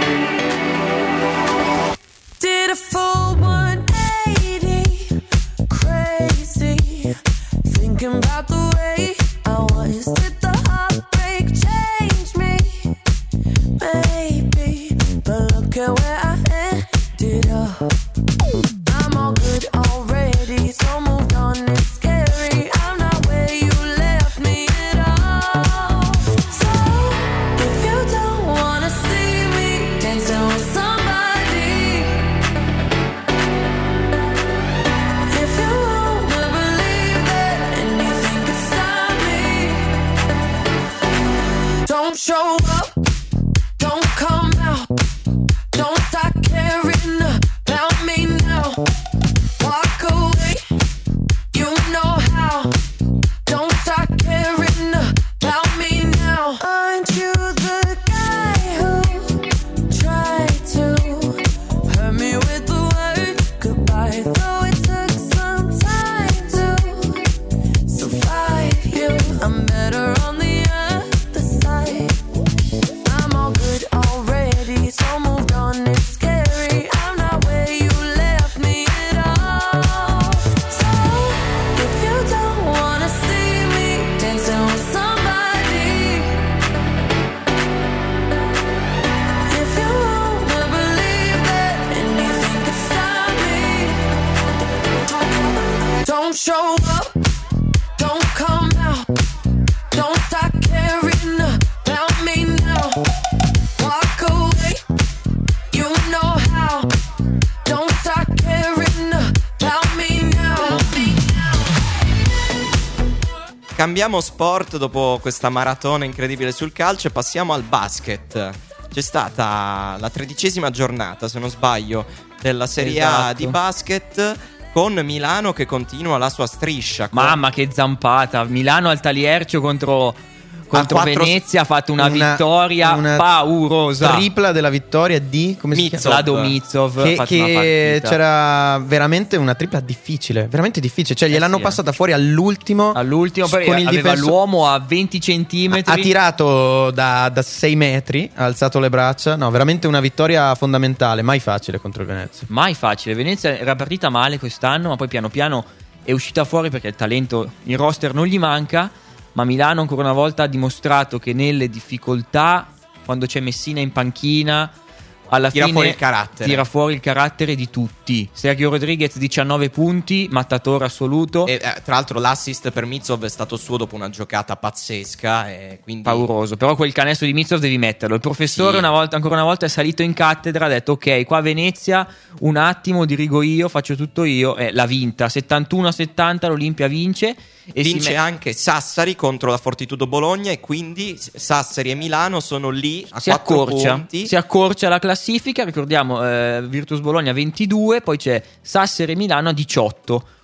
Speaker 10: did a full one eighty, crazy, thinking about the way I was. Did the heartbreak change me? Maybe, but look at where I ended up. I'm all good already, so moved on. It's scary. I'm not where you left me at all. So if you don't wanna see me dancing with somebody, if you wanna believe that anything could stop me, don't show up, don't come out, don't start caring about me now. Walk away, you know how. Don't start caring about me now. Aren't you the guy who tried to hurt me with the word goodbye? Though it took some time to survive you, I'm better on the other side. I'm all good already, so moved on. It's scary. I'm not where you left me at all. So if you don't wanna see me dancing with somebody, if you wanna believe that anything could stop me, don't show up, don't come out, don't start caring about me now. Walk away, you know how. Don't start caring about me now.
Speaker 7: Cambiamo sport dopo questa maratona incredibile sul calcio e passiamo al basket. C'è stata la tredicesima giornata, se non sbaglio, della Serie A
Speaker 4: Esatto.
Speaker 7: di basket, con Milano che continua la sua striscia. con-
Speaker 6: mamma che zampata. Milano al Taliercio contro, contro
Speaker 7: quattro-
Speaker 6: Venezia ha fatto una,
Speaker 4: Una-
Speaker 6: vittoria
Speaker 4: una
Speaker 6: paurosa.
Speaker 4: Tripla della vittoria di come si
Speaker 7: Mizov.
Speaker 4: chiama?
Speaker 6: Vlado Mizov ha
Speaker 4: Che,
Speaker 6: fatto una
Speaker 4: che
Speaker 6: partita.
Speaker 4: c'era veramente una tripla difficile, veramente difficile. Cioè, gliel'hanno
Speaker 6: sì, eh.
Speaker 4: passata fuori all'ultimo.
Speaker 6: All'ultimo poi
Speaker 4: con il
Speaker 6: aveva
Speaker 4: difensore.
Speaker 6: l'uomo a venti centimetri.
Speaker 4: Ha tirato da, da sei metri, ha alzato le braccia. No, veramente una vittoria fondamentale. Mai facile contro il Venezia.
Speaker 6: Mai facile. Venezia era partita male quest'anno, ma poi piano piano è uscita fuori perché il talento, il roster non gli manca. Ma Milano ancora una volta ha dimostrato che nelle difficoltà, quando c'è Messina in panchina, alla
Speaker 7: Tira
Speaker 6: fine
Speaker 7: fuori il carattere.
Speaker 6: tira fuori il carattere di tutti. Sergio Rodriguez diciannove punti, mattatore assoluto.
Speaker 7: E, eh, tra l'altro l'assist per Mizov è stato suo dopo una giocata pazzesca e quindi
Speaker 6: Pauroso, però quel canestro di Mizov devi metterlo. Il professore
Speaker 7: Sì.
Speaker 6: una volta, ancora una volta è salito in cattedra, ha detto ok, qua a Venezia un attimo dirigo io, faccio tutto io, e l'ha vinta settantuno a settanta, l'Olimpia vince e
Speaker 7: vince
Speaker 6: si me-
Speaker 7: anche Sassari contro la Fortitudo Bologna e quindi Sassari e Milano sono lì a
Speaker 6: si
Speaker 7: quattro
Speaker 6: accorcia,
Speaker 7: punti.
Speaker 6: si accorcia la classifica, ricordiamo eh, Virtus Bologna ventidue, poi c'è Sassari e Milano a diciotto.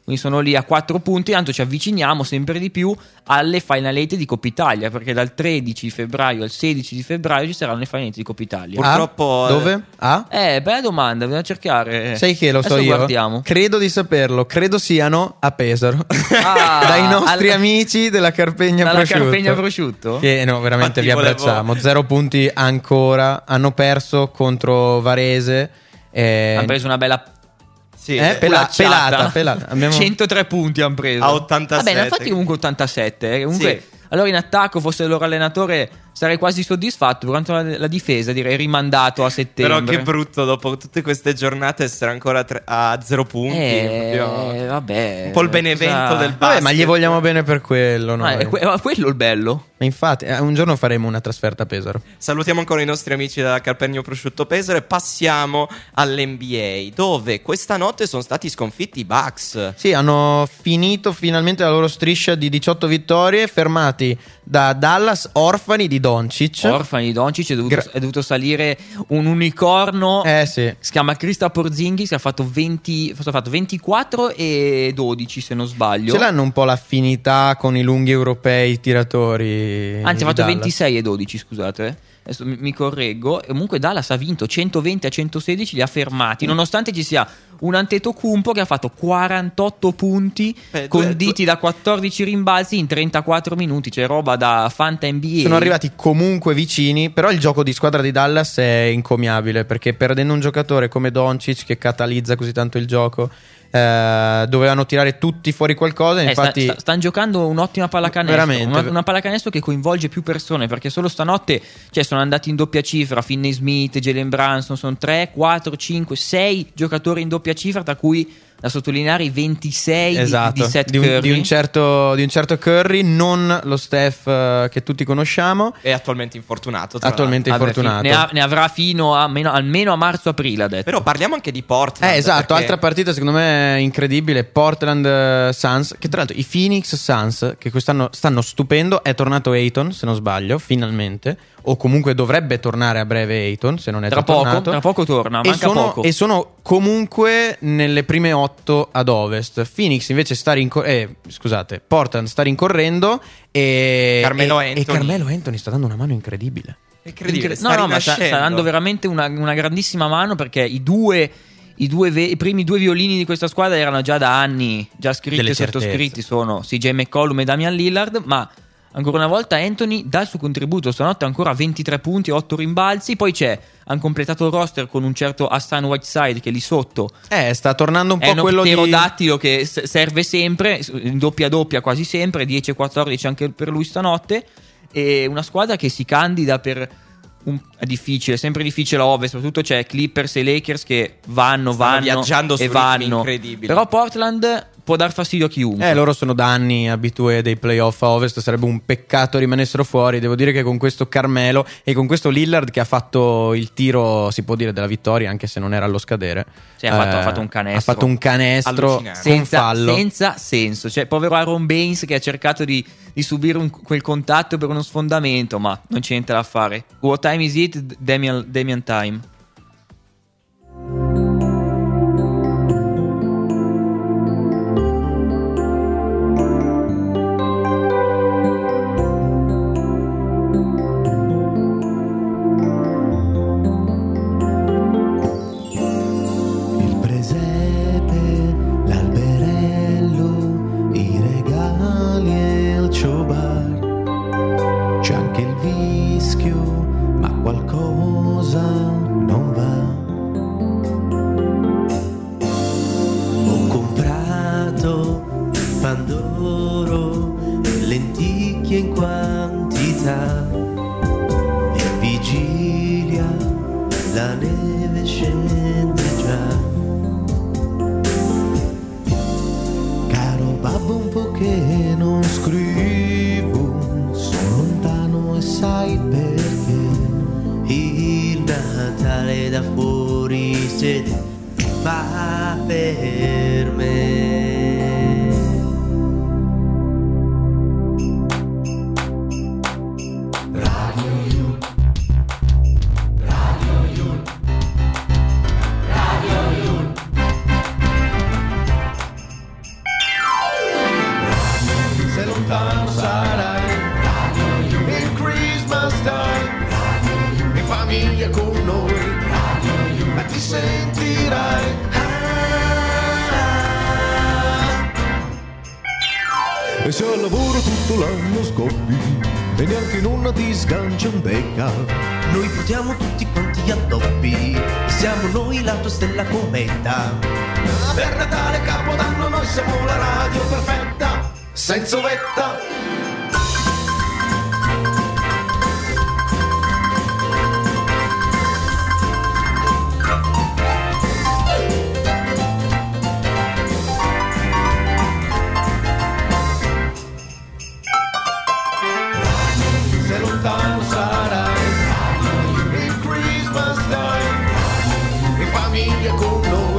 Speaker 6: quindi sono lì a quattro punti. Tanto ci avviciniamo sempre di più alle Final Eight di Coppa Italia, perché dal tredici febbraio al sedici di febbraio ci saranno le Final Eight di Coppa Italia.
Speaker 7: Purtroppo
Speaker 4: ah, dove? Ah?
Speaker 6: Eh, bella domanda, bisogna cercare.
Speaker 4: Sai che lo so
Speaker 6: Adesso
Speaker 4: io?
Speaker 6: Guardiamo.
Speaker 4: Credo di saperlo, credo siano a Pesaro.
Speaker 6: Ah,
Speaker 4: dai nostri
Speaker 6: al...
Speaker 4: amici della Carpegna
Speaker 6: Dalla
Speaker 4: Prosciutto.
Speaker 6: Carpegna Prosciutto?
Speaker 4: Che no, veramente
Speaker 7: Infatti
Speaker 4: vi abbracciamo.
Speaker 7: volevo...
Speaker 4: Zero punti ancora. Hanno perso contro Varese. Eh...
Speaker 6: Hanno preso una bella
Speaker 7: sì,
Speaker 4: eh, pela- pelata, pelata. Abbiamo...
Speaker 6: centotre punti hanno preso
Speaker 7: a ottantasette.
Speaker 6: Vabbè, infatti comunque ottantasette. Eh. Comunque, sì. Allora in attacco, fosse il loro allenatore, sarei quasi soddisfatto. Durante la, la difesa direi rimandato a settembre.
Speaker 7: Però che brutto dopo tutte queste giornate essere ancora tre, a zero punti.
Speaker 6: Eh,
Speaker 7: proprio...
Speaker 6: vabbè,
Speaker 7: un po' il benevento
Speaker 6: cosa...
Speaker 7: del basket.
Speaker 4: Vabbè, ma gli vogliamo bene per quello, no?
Speaker 6: Ah, è que- è quello il bello.
Speaker 4: Ma infatti, eh, un giorno faremo una trasferta a Pesaro.
Speaker 7: Salutiamo ancora i nostri amici della Carpegna Prosciutto Pesaro e passiamo all'N B A, dove questa notte sono stati sconfitti i Bucks.
Speaker 4: Sì, hanno finito finalmente la loro striscia di diciotto vittorie, fermati da Dallas, orfani di Doncic.
Speaker 6: Orfani di Doncic, è dovuto,
Speaker 4: Gra-
Speaker 6: è dovuto salire un unicorno.
Speaker 4: Eh sì.
Speaker 6: Si chiama Kristaps Porzingis, che ha fatto venti, ha fatto ventiquattro e dodici se non sbaglio.
Speaker 4: Ce l'hanno un po' l'affinità con i lunghi europei tiratori.
Speaker 6: Anzi, ha fatto
Speaker 4: Dallas.
Speaker 6: ventisei e dodici, scusate. Adesso mi, mi correggo. E comunque Dallas ha vinto centoventi a centosedici, li ha fermati, nonostante ci sia un Antetokounmpo che ha fatto quarantotto punti
Speaker 7: Beh,
Speaker 6: conditi
Speaker 7: due...
Speaker 6: da quattordici rimbalzi in trentaquattro minuti. Cioè roba da Fanta N B A.
Speaker 4: Sono arrivati comunque vicini, però il gioco di squadra di Dallas è incommiabile, perché perdendo un giocatore come Doncic che catalizza così tanto il gioco, eh, dovevano tirare tutti fuori qualcosa.
Speaker 6: Eh,
Speaker 4: infatti
Speaker 6: sta, sta, stanno giocando un'ottima pallacanestro,
Speaker 4: veramente.
Speaker 6: una, una pallacanestro che coinvolge più persone, perché solo stanotte, cioè, sono andati in doppia cifra Finney Smith, Jalen Brunson, sono tre, quattro, cinque, sei giocatori in doppia cifra, tra cui da sottolineare i ventisei
Speaker 4: esatto,
Speaker 6: di, di Seth
Speaker 4: di un,
Speaker 6: Curry,
Speaker 4: di un, certo, di un certo Curry, non lo Steph uh, che tutti conosciamo.
Speaker 7: È attualmente infortunato.
Speaker 4: Attualmente
Speaker 6: Vabbè,
Speaker 4: infortunato.
Speaker 6: fi- ne, ha, ne avrà fino a meno, almeno a marzo-aprile, ha detto.
Speaker 7: Però parliamo anche di Portland.
Speaker 4: Eh, esatto,
Speaker 7: perché...
Speaker 4: altra partita secondo me incredibile, Portland uh, Suns, che tra l'altro i Phoenix Suns, che quest'anno stanno stupendo. È tornato Ayton, se non sbaglio, finalmente, o comunque dovrebbe tornare a breve Ayton, se non è
Speaker 6: tra
Speaker 4: già
Speaker 6: poco,
Speaker 4: tornato.
Speaker 6: tra poco torna,
Speaker 4: e
Speaker 6: manca
Speaker 4: sono,
Speaker 6: poco.
Speaker 4: E sono comunque nelle prime otto ad ovest. Phoenix invece sta rincorrendo, eh, scusate, Portland sta rincorrendo e
Speaker 7: Carmelo
Speaker 4: e,
Speaker 7: Anthony.
Speaker 4: e Carmelo Anthony sta dando una mano incredibile.
Speaker 7: Incredibile,
Speaker 6: no, no, ma sta, sta dando veramente una, una grandissima mano, perché i due I, due ve- i primi due violini di questa squadra erano già da anni già scritti
Speaker 4: Delle
Speaker 6: e sottoscritti,
Speaker 4: certezze.
Speaker 6: sono C J McCollum e Damian Lillard, ma ancora una volta Anthony dà il suo contributo. Stanotte ancora ventitré punti, otto rimbalzi. Poi c'è, hanno completato il roster con un certo Hassan Whiteside che lì sotto
Speaker 4: Eh, sta tornando un
Speaker 6: è
Speaker 4: po'
Speaker 6: un
Speaker 4: quello di
Speaker 6: pterodattilo che s- serve sempre, in doppia doppia quasi sempre, dieci e quattordici anche per lui stanotte. E una squadra che si candida per un, è difficile, sempre difficile a ovest, soprattutto c'è Clippers e Lakers che vanno,
Speaker 7: Stanno
Speaker 6: vanno
Speaker 7: viaggiando
Speaker 6: e
Speaker 7: su ritmi
Speaker 6: vanno.
Speaker 7: incredibili.
Speaker 6: Però Portland può dar fastidio a chiunque.
Speaker 4: Eh, loro sono da anni abitué dei playoff a ovest, sarebbe un peccato rimanessero fuori. Devo dire che con questo Carmelo e con questo Lillard, che ha fatto il tiro, si può dire, della vittoria, anche se non era allo scadere.
Speaker 6: Sì, ha fatto-
Speaker 4: Eh,
Speaker 6: ha fatto un canestro.
Speaker 4: Ha fatto un canestro
Speaker 7: Allucinante.
Speaker 4: con
Speaker 6: senza,
Speaker 4: fallo.
Speaker 6: senza senso, cioè povero Aaron Baines che ha cercato di, di subire un- quel contatto per uno sfondamento, ma non c'è niente da fare. What time is it? Damian, Damian time.
Speaker 11: Il presepe, l'alberello, i regali e il ciobar. C'è anche il vischio, ma qualcosa non va. Ho comprato pandoro e lenticchie in quantità. E a vigilia la neve scende già. Caro babbo, un po' che non scrivo, sono lontano e sai perché. Il Natale da fuori se fa per me. Radio You, Radio You, Radio You. ti sentirai. E se al lavoro tutto l'anno scoppi e neanche nonna ti sgancia un becca, noi votiamo tutti quanti a doppi, siamo noi la tua stella cometa. Per Natale, Capodanno, noi siamo la radio perfetta, senza uvetta. Se lontano sarai, il Christmas time, in famiglia con noi,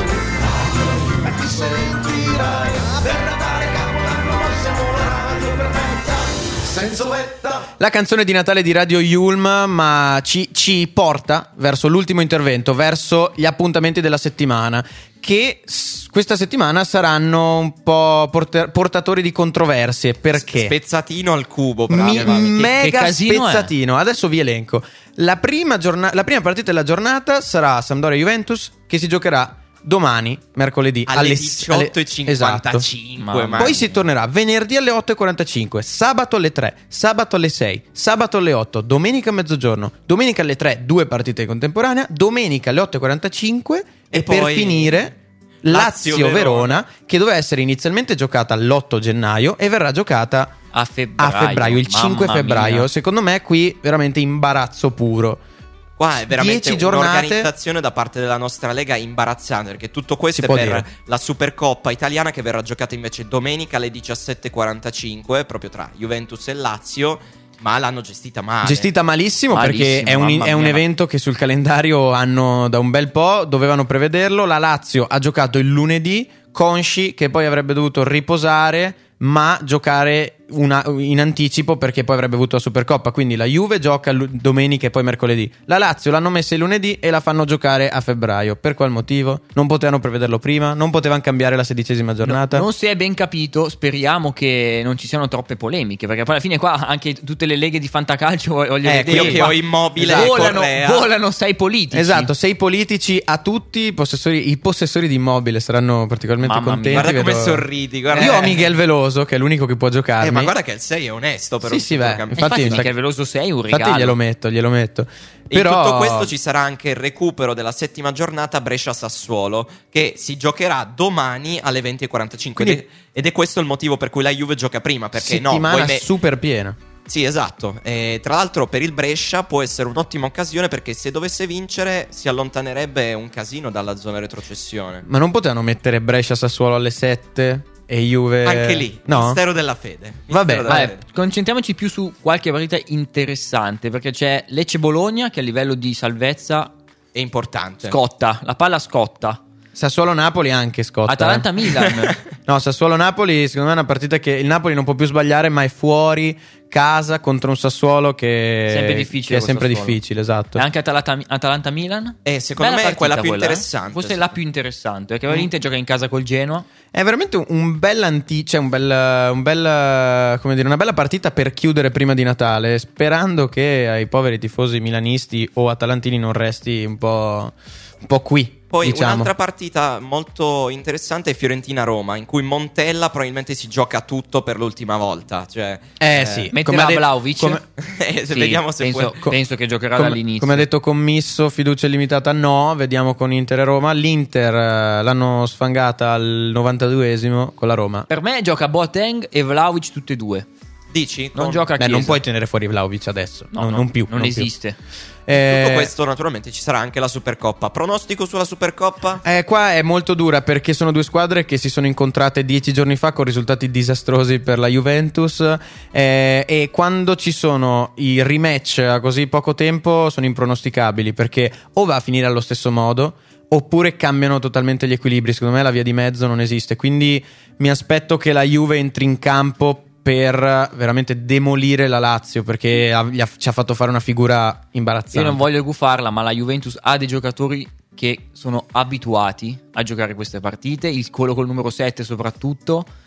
Speaker 11: e ti sentirai. Per Natale, Capodanno, noi siamo la radio perfetta, senza uvetta.
Speaker 4: La canzone di Natale di Radio Yulm, ma ci, ci porta verso l'ultimo intervento, verso gli appuntamenti della settimana, che s- questa settimana saranno un po' porter- portatori di controversie. Perché?
Speaker 7: Spezzatino al cubo,
Speaker 4: Mi-
Speaker 7: praticamente.
Speaker 4: mega
Speaker 6: che casino è?
Speaker 4: spezzatino. Adesso vi elenco. La prima, giorna- la prima partita della giornata sarà Sampdoria-Juventus, che si giocherà domani, mercoledì,
Speaker 7: alle
Speaker 4: alle
Speaker 7: diciotto e cinquantacinque.
Speaker 4: Esatto.
Speaker 7: ma-
Speaker 4: Poi si tornerà venerdì alle otto e quarantacinque, sabato alle tre, sabato alle sei, sabato alle otto, domenica a mezzogiorno, domenica alle tre, due partite in contemporanea, domenica alle otto e quarantacinque e,
Speaker 7: E
Speaker 4: per
Speaker 7: poi
Speaker 4: finire
Speaker 7: Lazio-Verona,
Speaker 4: Lazio-Verona, che doveva essere inizialmente giocata l'otto gennaio e verrà giocata
Speaker 6: A febbraio,
Speaker 4: a febbraio, il
Speaker 6: mamma
Speaker 4: cinque febbraio.
Speaker 6: mia.
Speaker 4: Secondo me qui veramente imbarazzo puro.
Speaker 7: Qua è veramente
Speaker 4: dieci giornate-
Speaker 7: un'organizzazione da parte della nostra Lega imbarazzante, perché tutto questo
Speaker 4: Si
Speaker 7: è
Speaker 4: può
Speaker 7: per
Speaker 4: dire.
Speaker 7: la Supercoppa italiana, che verrà giocata invece domenica alle diciassette e quarantacinque, proprio tra Juventus e Lazio, ma l'hanno gestita male.
Speaker 4: Gestita malissimo,
Speaker 6: Malissimo,
Speaker 4: perché è un,
Speaker 6: mamma
Speaker 4: è un
Speaker 6: mia.
Speaker 4: evento che sul calendario hanno da un bel po', dovevano prevederlo. La Lazio ha giocato il lunedì, consci che poi avrebbe dovuto riposare ma giocare una, in anticipo, perché poi avrebbe avuto la Supercoppa. Quindi la Juve gioca lu- domenica e poi mercoledì. La Lazio l'hanno messa il lunedì e la fanno giocare a febbraio. Per qual motivo? Non potevano prevederlo prima? Non potevano cambiare la sedicesima giornata?
Speaker 6: No, non si è ben capito, speriamo che non ci siano troppe polemiche, perché poi alla fine qua anche tutte le leghe di fantacalcio voglio
Speaker 4: Eh,
Speaker 6: vedere
Speaker 7: Io che
Speaker 6: qua
Speaker 7: ho Immobile
Speaker 4: Esatto.
Speaker 7: e
Speaker 6: volano,
Speaker 7: Correa.
Speaker 6: volano sei politici.
Speaker 4: Esatto, sei politici a tutti i possessori, i possessori di immobile saranno particolarmente
Speaker 6: Mamma mia.
Speaker 4: contenti.
Speaker 7: Guarda come
Speaker 4: vedo-
Speaker 7: sorridi, guarda.
Speaker 4: Io ho
Speaker 7: Eh.
Speaker 4: Miguel Veloso, che è l'unico che può giocarmi.
Speaker 7: Eh, ma guarda che il sei è onesto per
Speaker 4: Sì,
Speaker 7: un
Speaker 4: sì, beh,
Speaker 7: centrocampista.
Speaker 4: infatti,
Speaker 6: Infatti,
Speaker 4: sa-
Speaker 6: Michele Veloso sei un regalo.
Speaker 4: Infatti glielo metto, glielo metto.
Speaker 7: In
Speaker 4: Però
Speaker 7: tutto questo ci sarà anche il recupero della settima giornata Brescia-Sassuolo, che si giocherà domani alle venti e quarantacinque.
Speaker 4: Quindi-
Speaker 7: ed, è, ed è questo il motivo per cui la Juve gioca prima, perché no,
Speaker 4: settimana
Speaker 7: vuoi me-
Speaker 4: super piena.
Speaker 7: Sì, esatto. E tra l'altro per il Brescia può essere un'ottima occasione, perché se dovesse vincere si allontanerebbe un casino dalla zona retrocessione.
Speaker 4: Ma non potevano mettere Brescia Sassuolo alle sette e Juve
Speaker 7: Anche lì,
Speaker 4: no?
Speaker 7: mistero della fede. Mistero
Speaker 4: Vabbè,
Speaker 7: della
Speaker 6: Vabbè,
Speaker 7: fede.
Speaker 6: concentriamoci più su qualche partita interessante, perché c'è Lecce-Bologna che a livello di salvezza
Speaker 7: È importante.
Speaker 6: scotta, la palla scotta.
Speaker 4: Sassuolo-Napoli anche scotta. eh.
Speaker 6: Atalanta-Milan.
Speaker 4: No, Sassuolo-Napoli secondo me è una partita che il Napoli non può più sbagliare, ma è fuori casa contro un Sassuolo che,
Speaker 6: Sempre difficile
Speaker 4: che è
Speaker 6: col
Speaker 4: sempre
Speaker 6: Sassuolo.
Speaker 4: difficile, esatto.
Speaker 6: E anche Atalanta- Atalanta-Milan.
Speaker 7: Eh, secondo
Speaker 6: Bella
Speaker 7: me è quella
Speaker 6: partita
Speaker 7: più
Speaker 6: eh.
Speaker 7: interessante.
Speaker 6: Forse è la più interessante, perché l'Inter gioca in casa col Genoa.
Speaker 4: È veramente un- un bel anti, cioè un bel, un bel, come dire, una bella partita per chiudere prima di Natale, sperando che ai poveri tifosi milanisti o atalantini non resti un po', un po' qui.
Speaker 7: Poi
Speaker 4: diciamo.
Speaker 7: un'altra partita molto interessante è Fiorentina-Roma, in cui Montella probabilmente si gioca tutto per l'ultima volta. Cioè,
Speaker 4: Eh sì,
Speaker 6: Metterà
Speaker 4: come ha de-
Speaker 6: Vlahovic.
Speaker 4: come-
Speaker 7: eh, se
Speaker 6: Sì,
Speaker 7: vediamo se
Speaker 6: penso,
Speaker 7: può.
Speaker 6: penso che giocherà
Speaker 4: come,
Speaker 6: dall'inizio.
Speaker 4: come ha detto Commisso, fiducia limitata no, vediamo con Inter e Roma. L'Inter eh, l'hanno sfangata al novantaduesimo con la Roma.
Speaker 6: Per me gioca Boateng e Vlahovic tutte e due.
Speaker 7: Dici?
Speaker 6: Non
Speaker 7: Con-
Speaker 6: gioca
Speaker 4: Beh,
Speaker 6: Chiesa.
Speaker 4: non puoi tenere fuori Vlahovic adesso,
Speaker 6: No,
Speaker 4: non,
Speaker 6: no,
Speaker 4: non più.
Speaker 6: Non,
Speaker 4: più.
Speaker 6: esiste.
Speaker 4: Eh,
Speaker 7: Tutto questo naturalmente ci sarà anche la Supercoppa. Pronostico sulla Supercoppa?
Speaker 4: Eh, qua è molto dura perché sono due squadre che si sono incontrate dieci giorni fa con risultati disastrosi per la Juventus, eh, e quando ci sono i rematch a così poco tempo sono impronosticabili, perché o va a finire allo stesso modo oppure cambiano totalmente gli equilibri. Secondo me la via di mezzo non esiste, quindi mi aspetto che la Juve entri in campo per veramente demolire la Lazio, perché ha- gli ha- ci ha fatto fare una figura imbarazzante.
Speaker 6: Io non voglio gufarla, ma la Juventus ha dei giocatori che sono abituati a giocare queste partite. Il quello col numero sette soprattutto.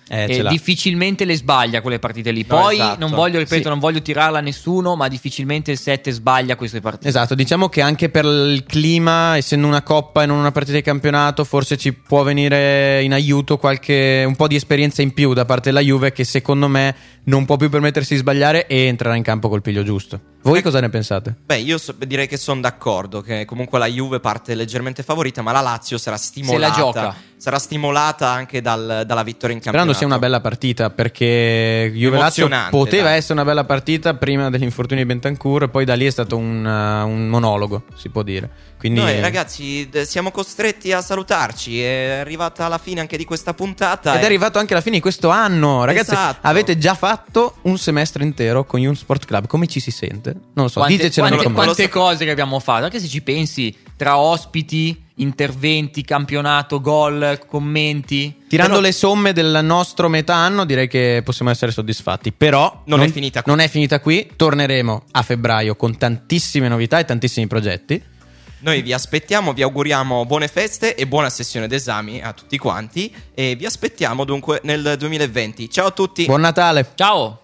Speaker 4: Eh,
Speaker 6: e
Speaker 4: ce l'ha.
Speaker 6: difficilmente le sbaglia quelle partite lì.
Speaker 7: No,
Speaker 6: Poi
Speaker 7: esatto.
Speaker 6: non voglio, ripeto,
Speaker 4: Sì.
Speaker 6: non voglio tirarla a nessuno, ma difficilmente il sette sbaglia queste partite.
Speaker 4: Esatto, diciamo che anche per il clima, essendo una coppa e non una partita di campionato, forse ci può venire in aiuto qualche un po' di esperienza in più da parte della Juve, che secondo me non può più permettersi di sbagliare e entrerà in campo col piglio giusto. Voi cosa ne pensate?
Speaker 7: Beh, io so- direi che sono d'accordo che comunque la Juve parte leggermente favorita, ma la Lazio sarà stimolata.
Speaker 6: Se la gioca.
Speaker 7: Sarà stimolata anche dal- dalla vittoria in
Speaker 4: Sperando
Speaker 7: campionato.
Speaker 4: sia una bella partita, perché Juve-Lazio
Speaker 7: Emozionante,
Speaker 4: poteva
Speaker 7: dai.
Speaker 4: essere una bella partita prima dell'infortunio di Bentancur, e poi da lì è stato un, uh, un monologo, si può dire. Quindi
Speaker 7: Noi ragazzi d- siamo costretti a salutarci. È arrivata la fine anche di questa puntata.
Speaker 4: Ed
Speaker 7: e-
Speaker 4: è arrivato anche la fine di questo anno. Ragazzi,
Speaker 7: Esatto.
Speaker 4: avete già fatto un semestre intero con Young Sport Club. Come ci si sente? Non lo so,
Speaker 6: Quante,
Speaker 4: ditecelo nei
Speaker 6: quante,
Speaker 4: commenti.
Speaker 6: quante cose che abbiamo fatto, anche se ci pensi, tra ospiti, interventi, campionato, gol, commenti.
Speaker 4: Tirando
Speaker 7: Però-
Speaker 4: le somme del nostro metà anno, direi che possiamo essere soddisfatti. Però
Speaker 7: Non è finita qui.
Speaker 4: Non è finita qui. Torneremo a febbraio con tantissime novità e tantissimi progetti.
Speaker 7: Noi vi aspettiamo, vi auguriamo buone feste e buona sessione d'esami a tutti quanti. E vi aspettiamo dunque nel duemilaventi. Ciao a tutti.
Speaker 4: Buon Natale.
Speaker 6: Ciao!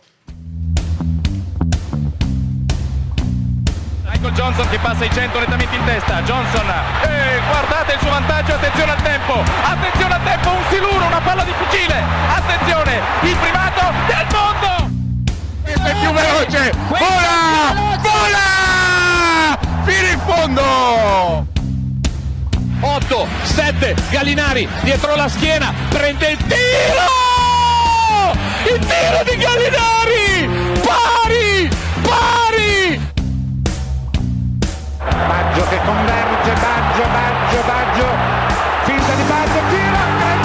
Speaker 1: Michael Johnson che passa i cento nettamente in testa. Johnson, eh, guardate il suo vantaggio, attenzione al tempo, attenzione al tempo, un siluro, una palla difficile, attenzione, il primato del mondo!
Speaker 2: Questo è più veloce. Vola! Vola! Fino in fondo!
Speaker 3: otto, sette, Gallinari dietro la schiena, prende il tiro! Il tiro di Gallinari! Pari! Pari!
Speaker 2: Baggio che converge, Baggio, Baggio, Baggio, finta di Baggio, tira,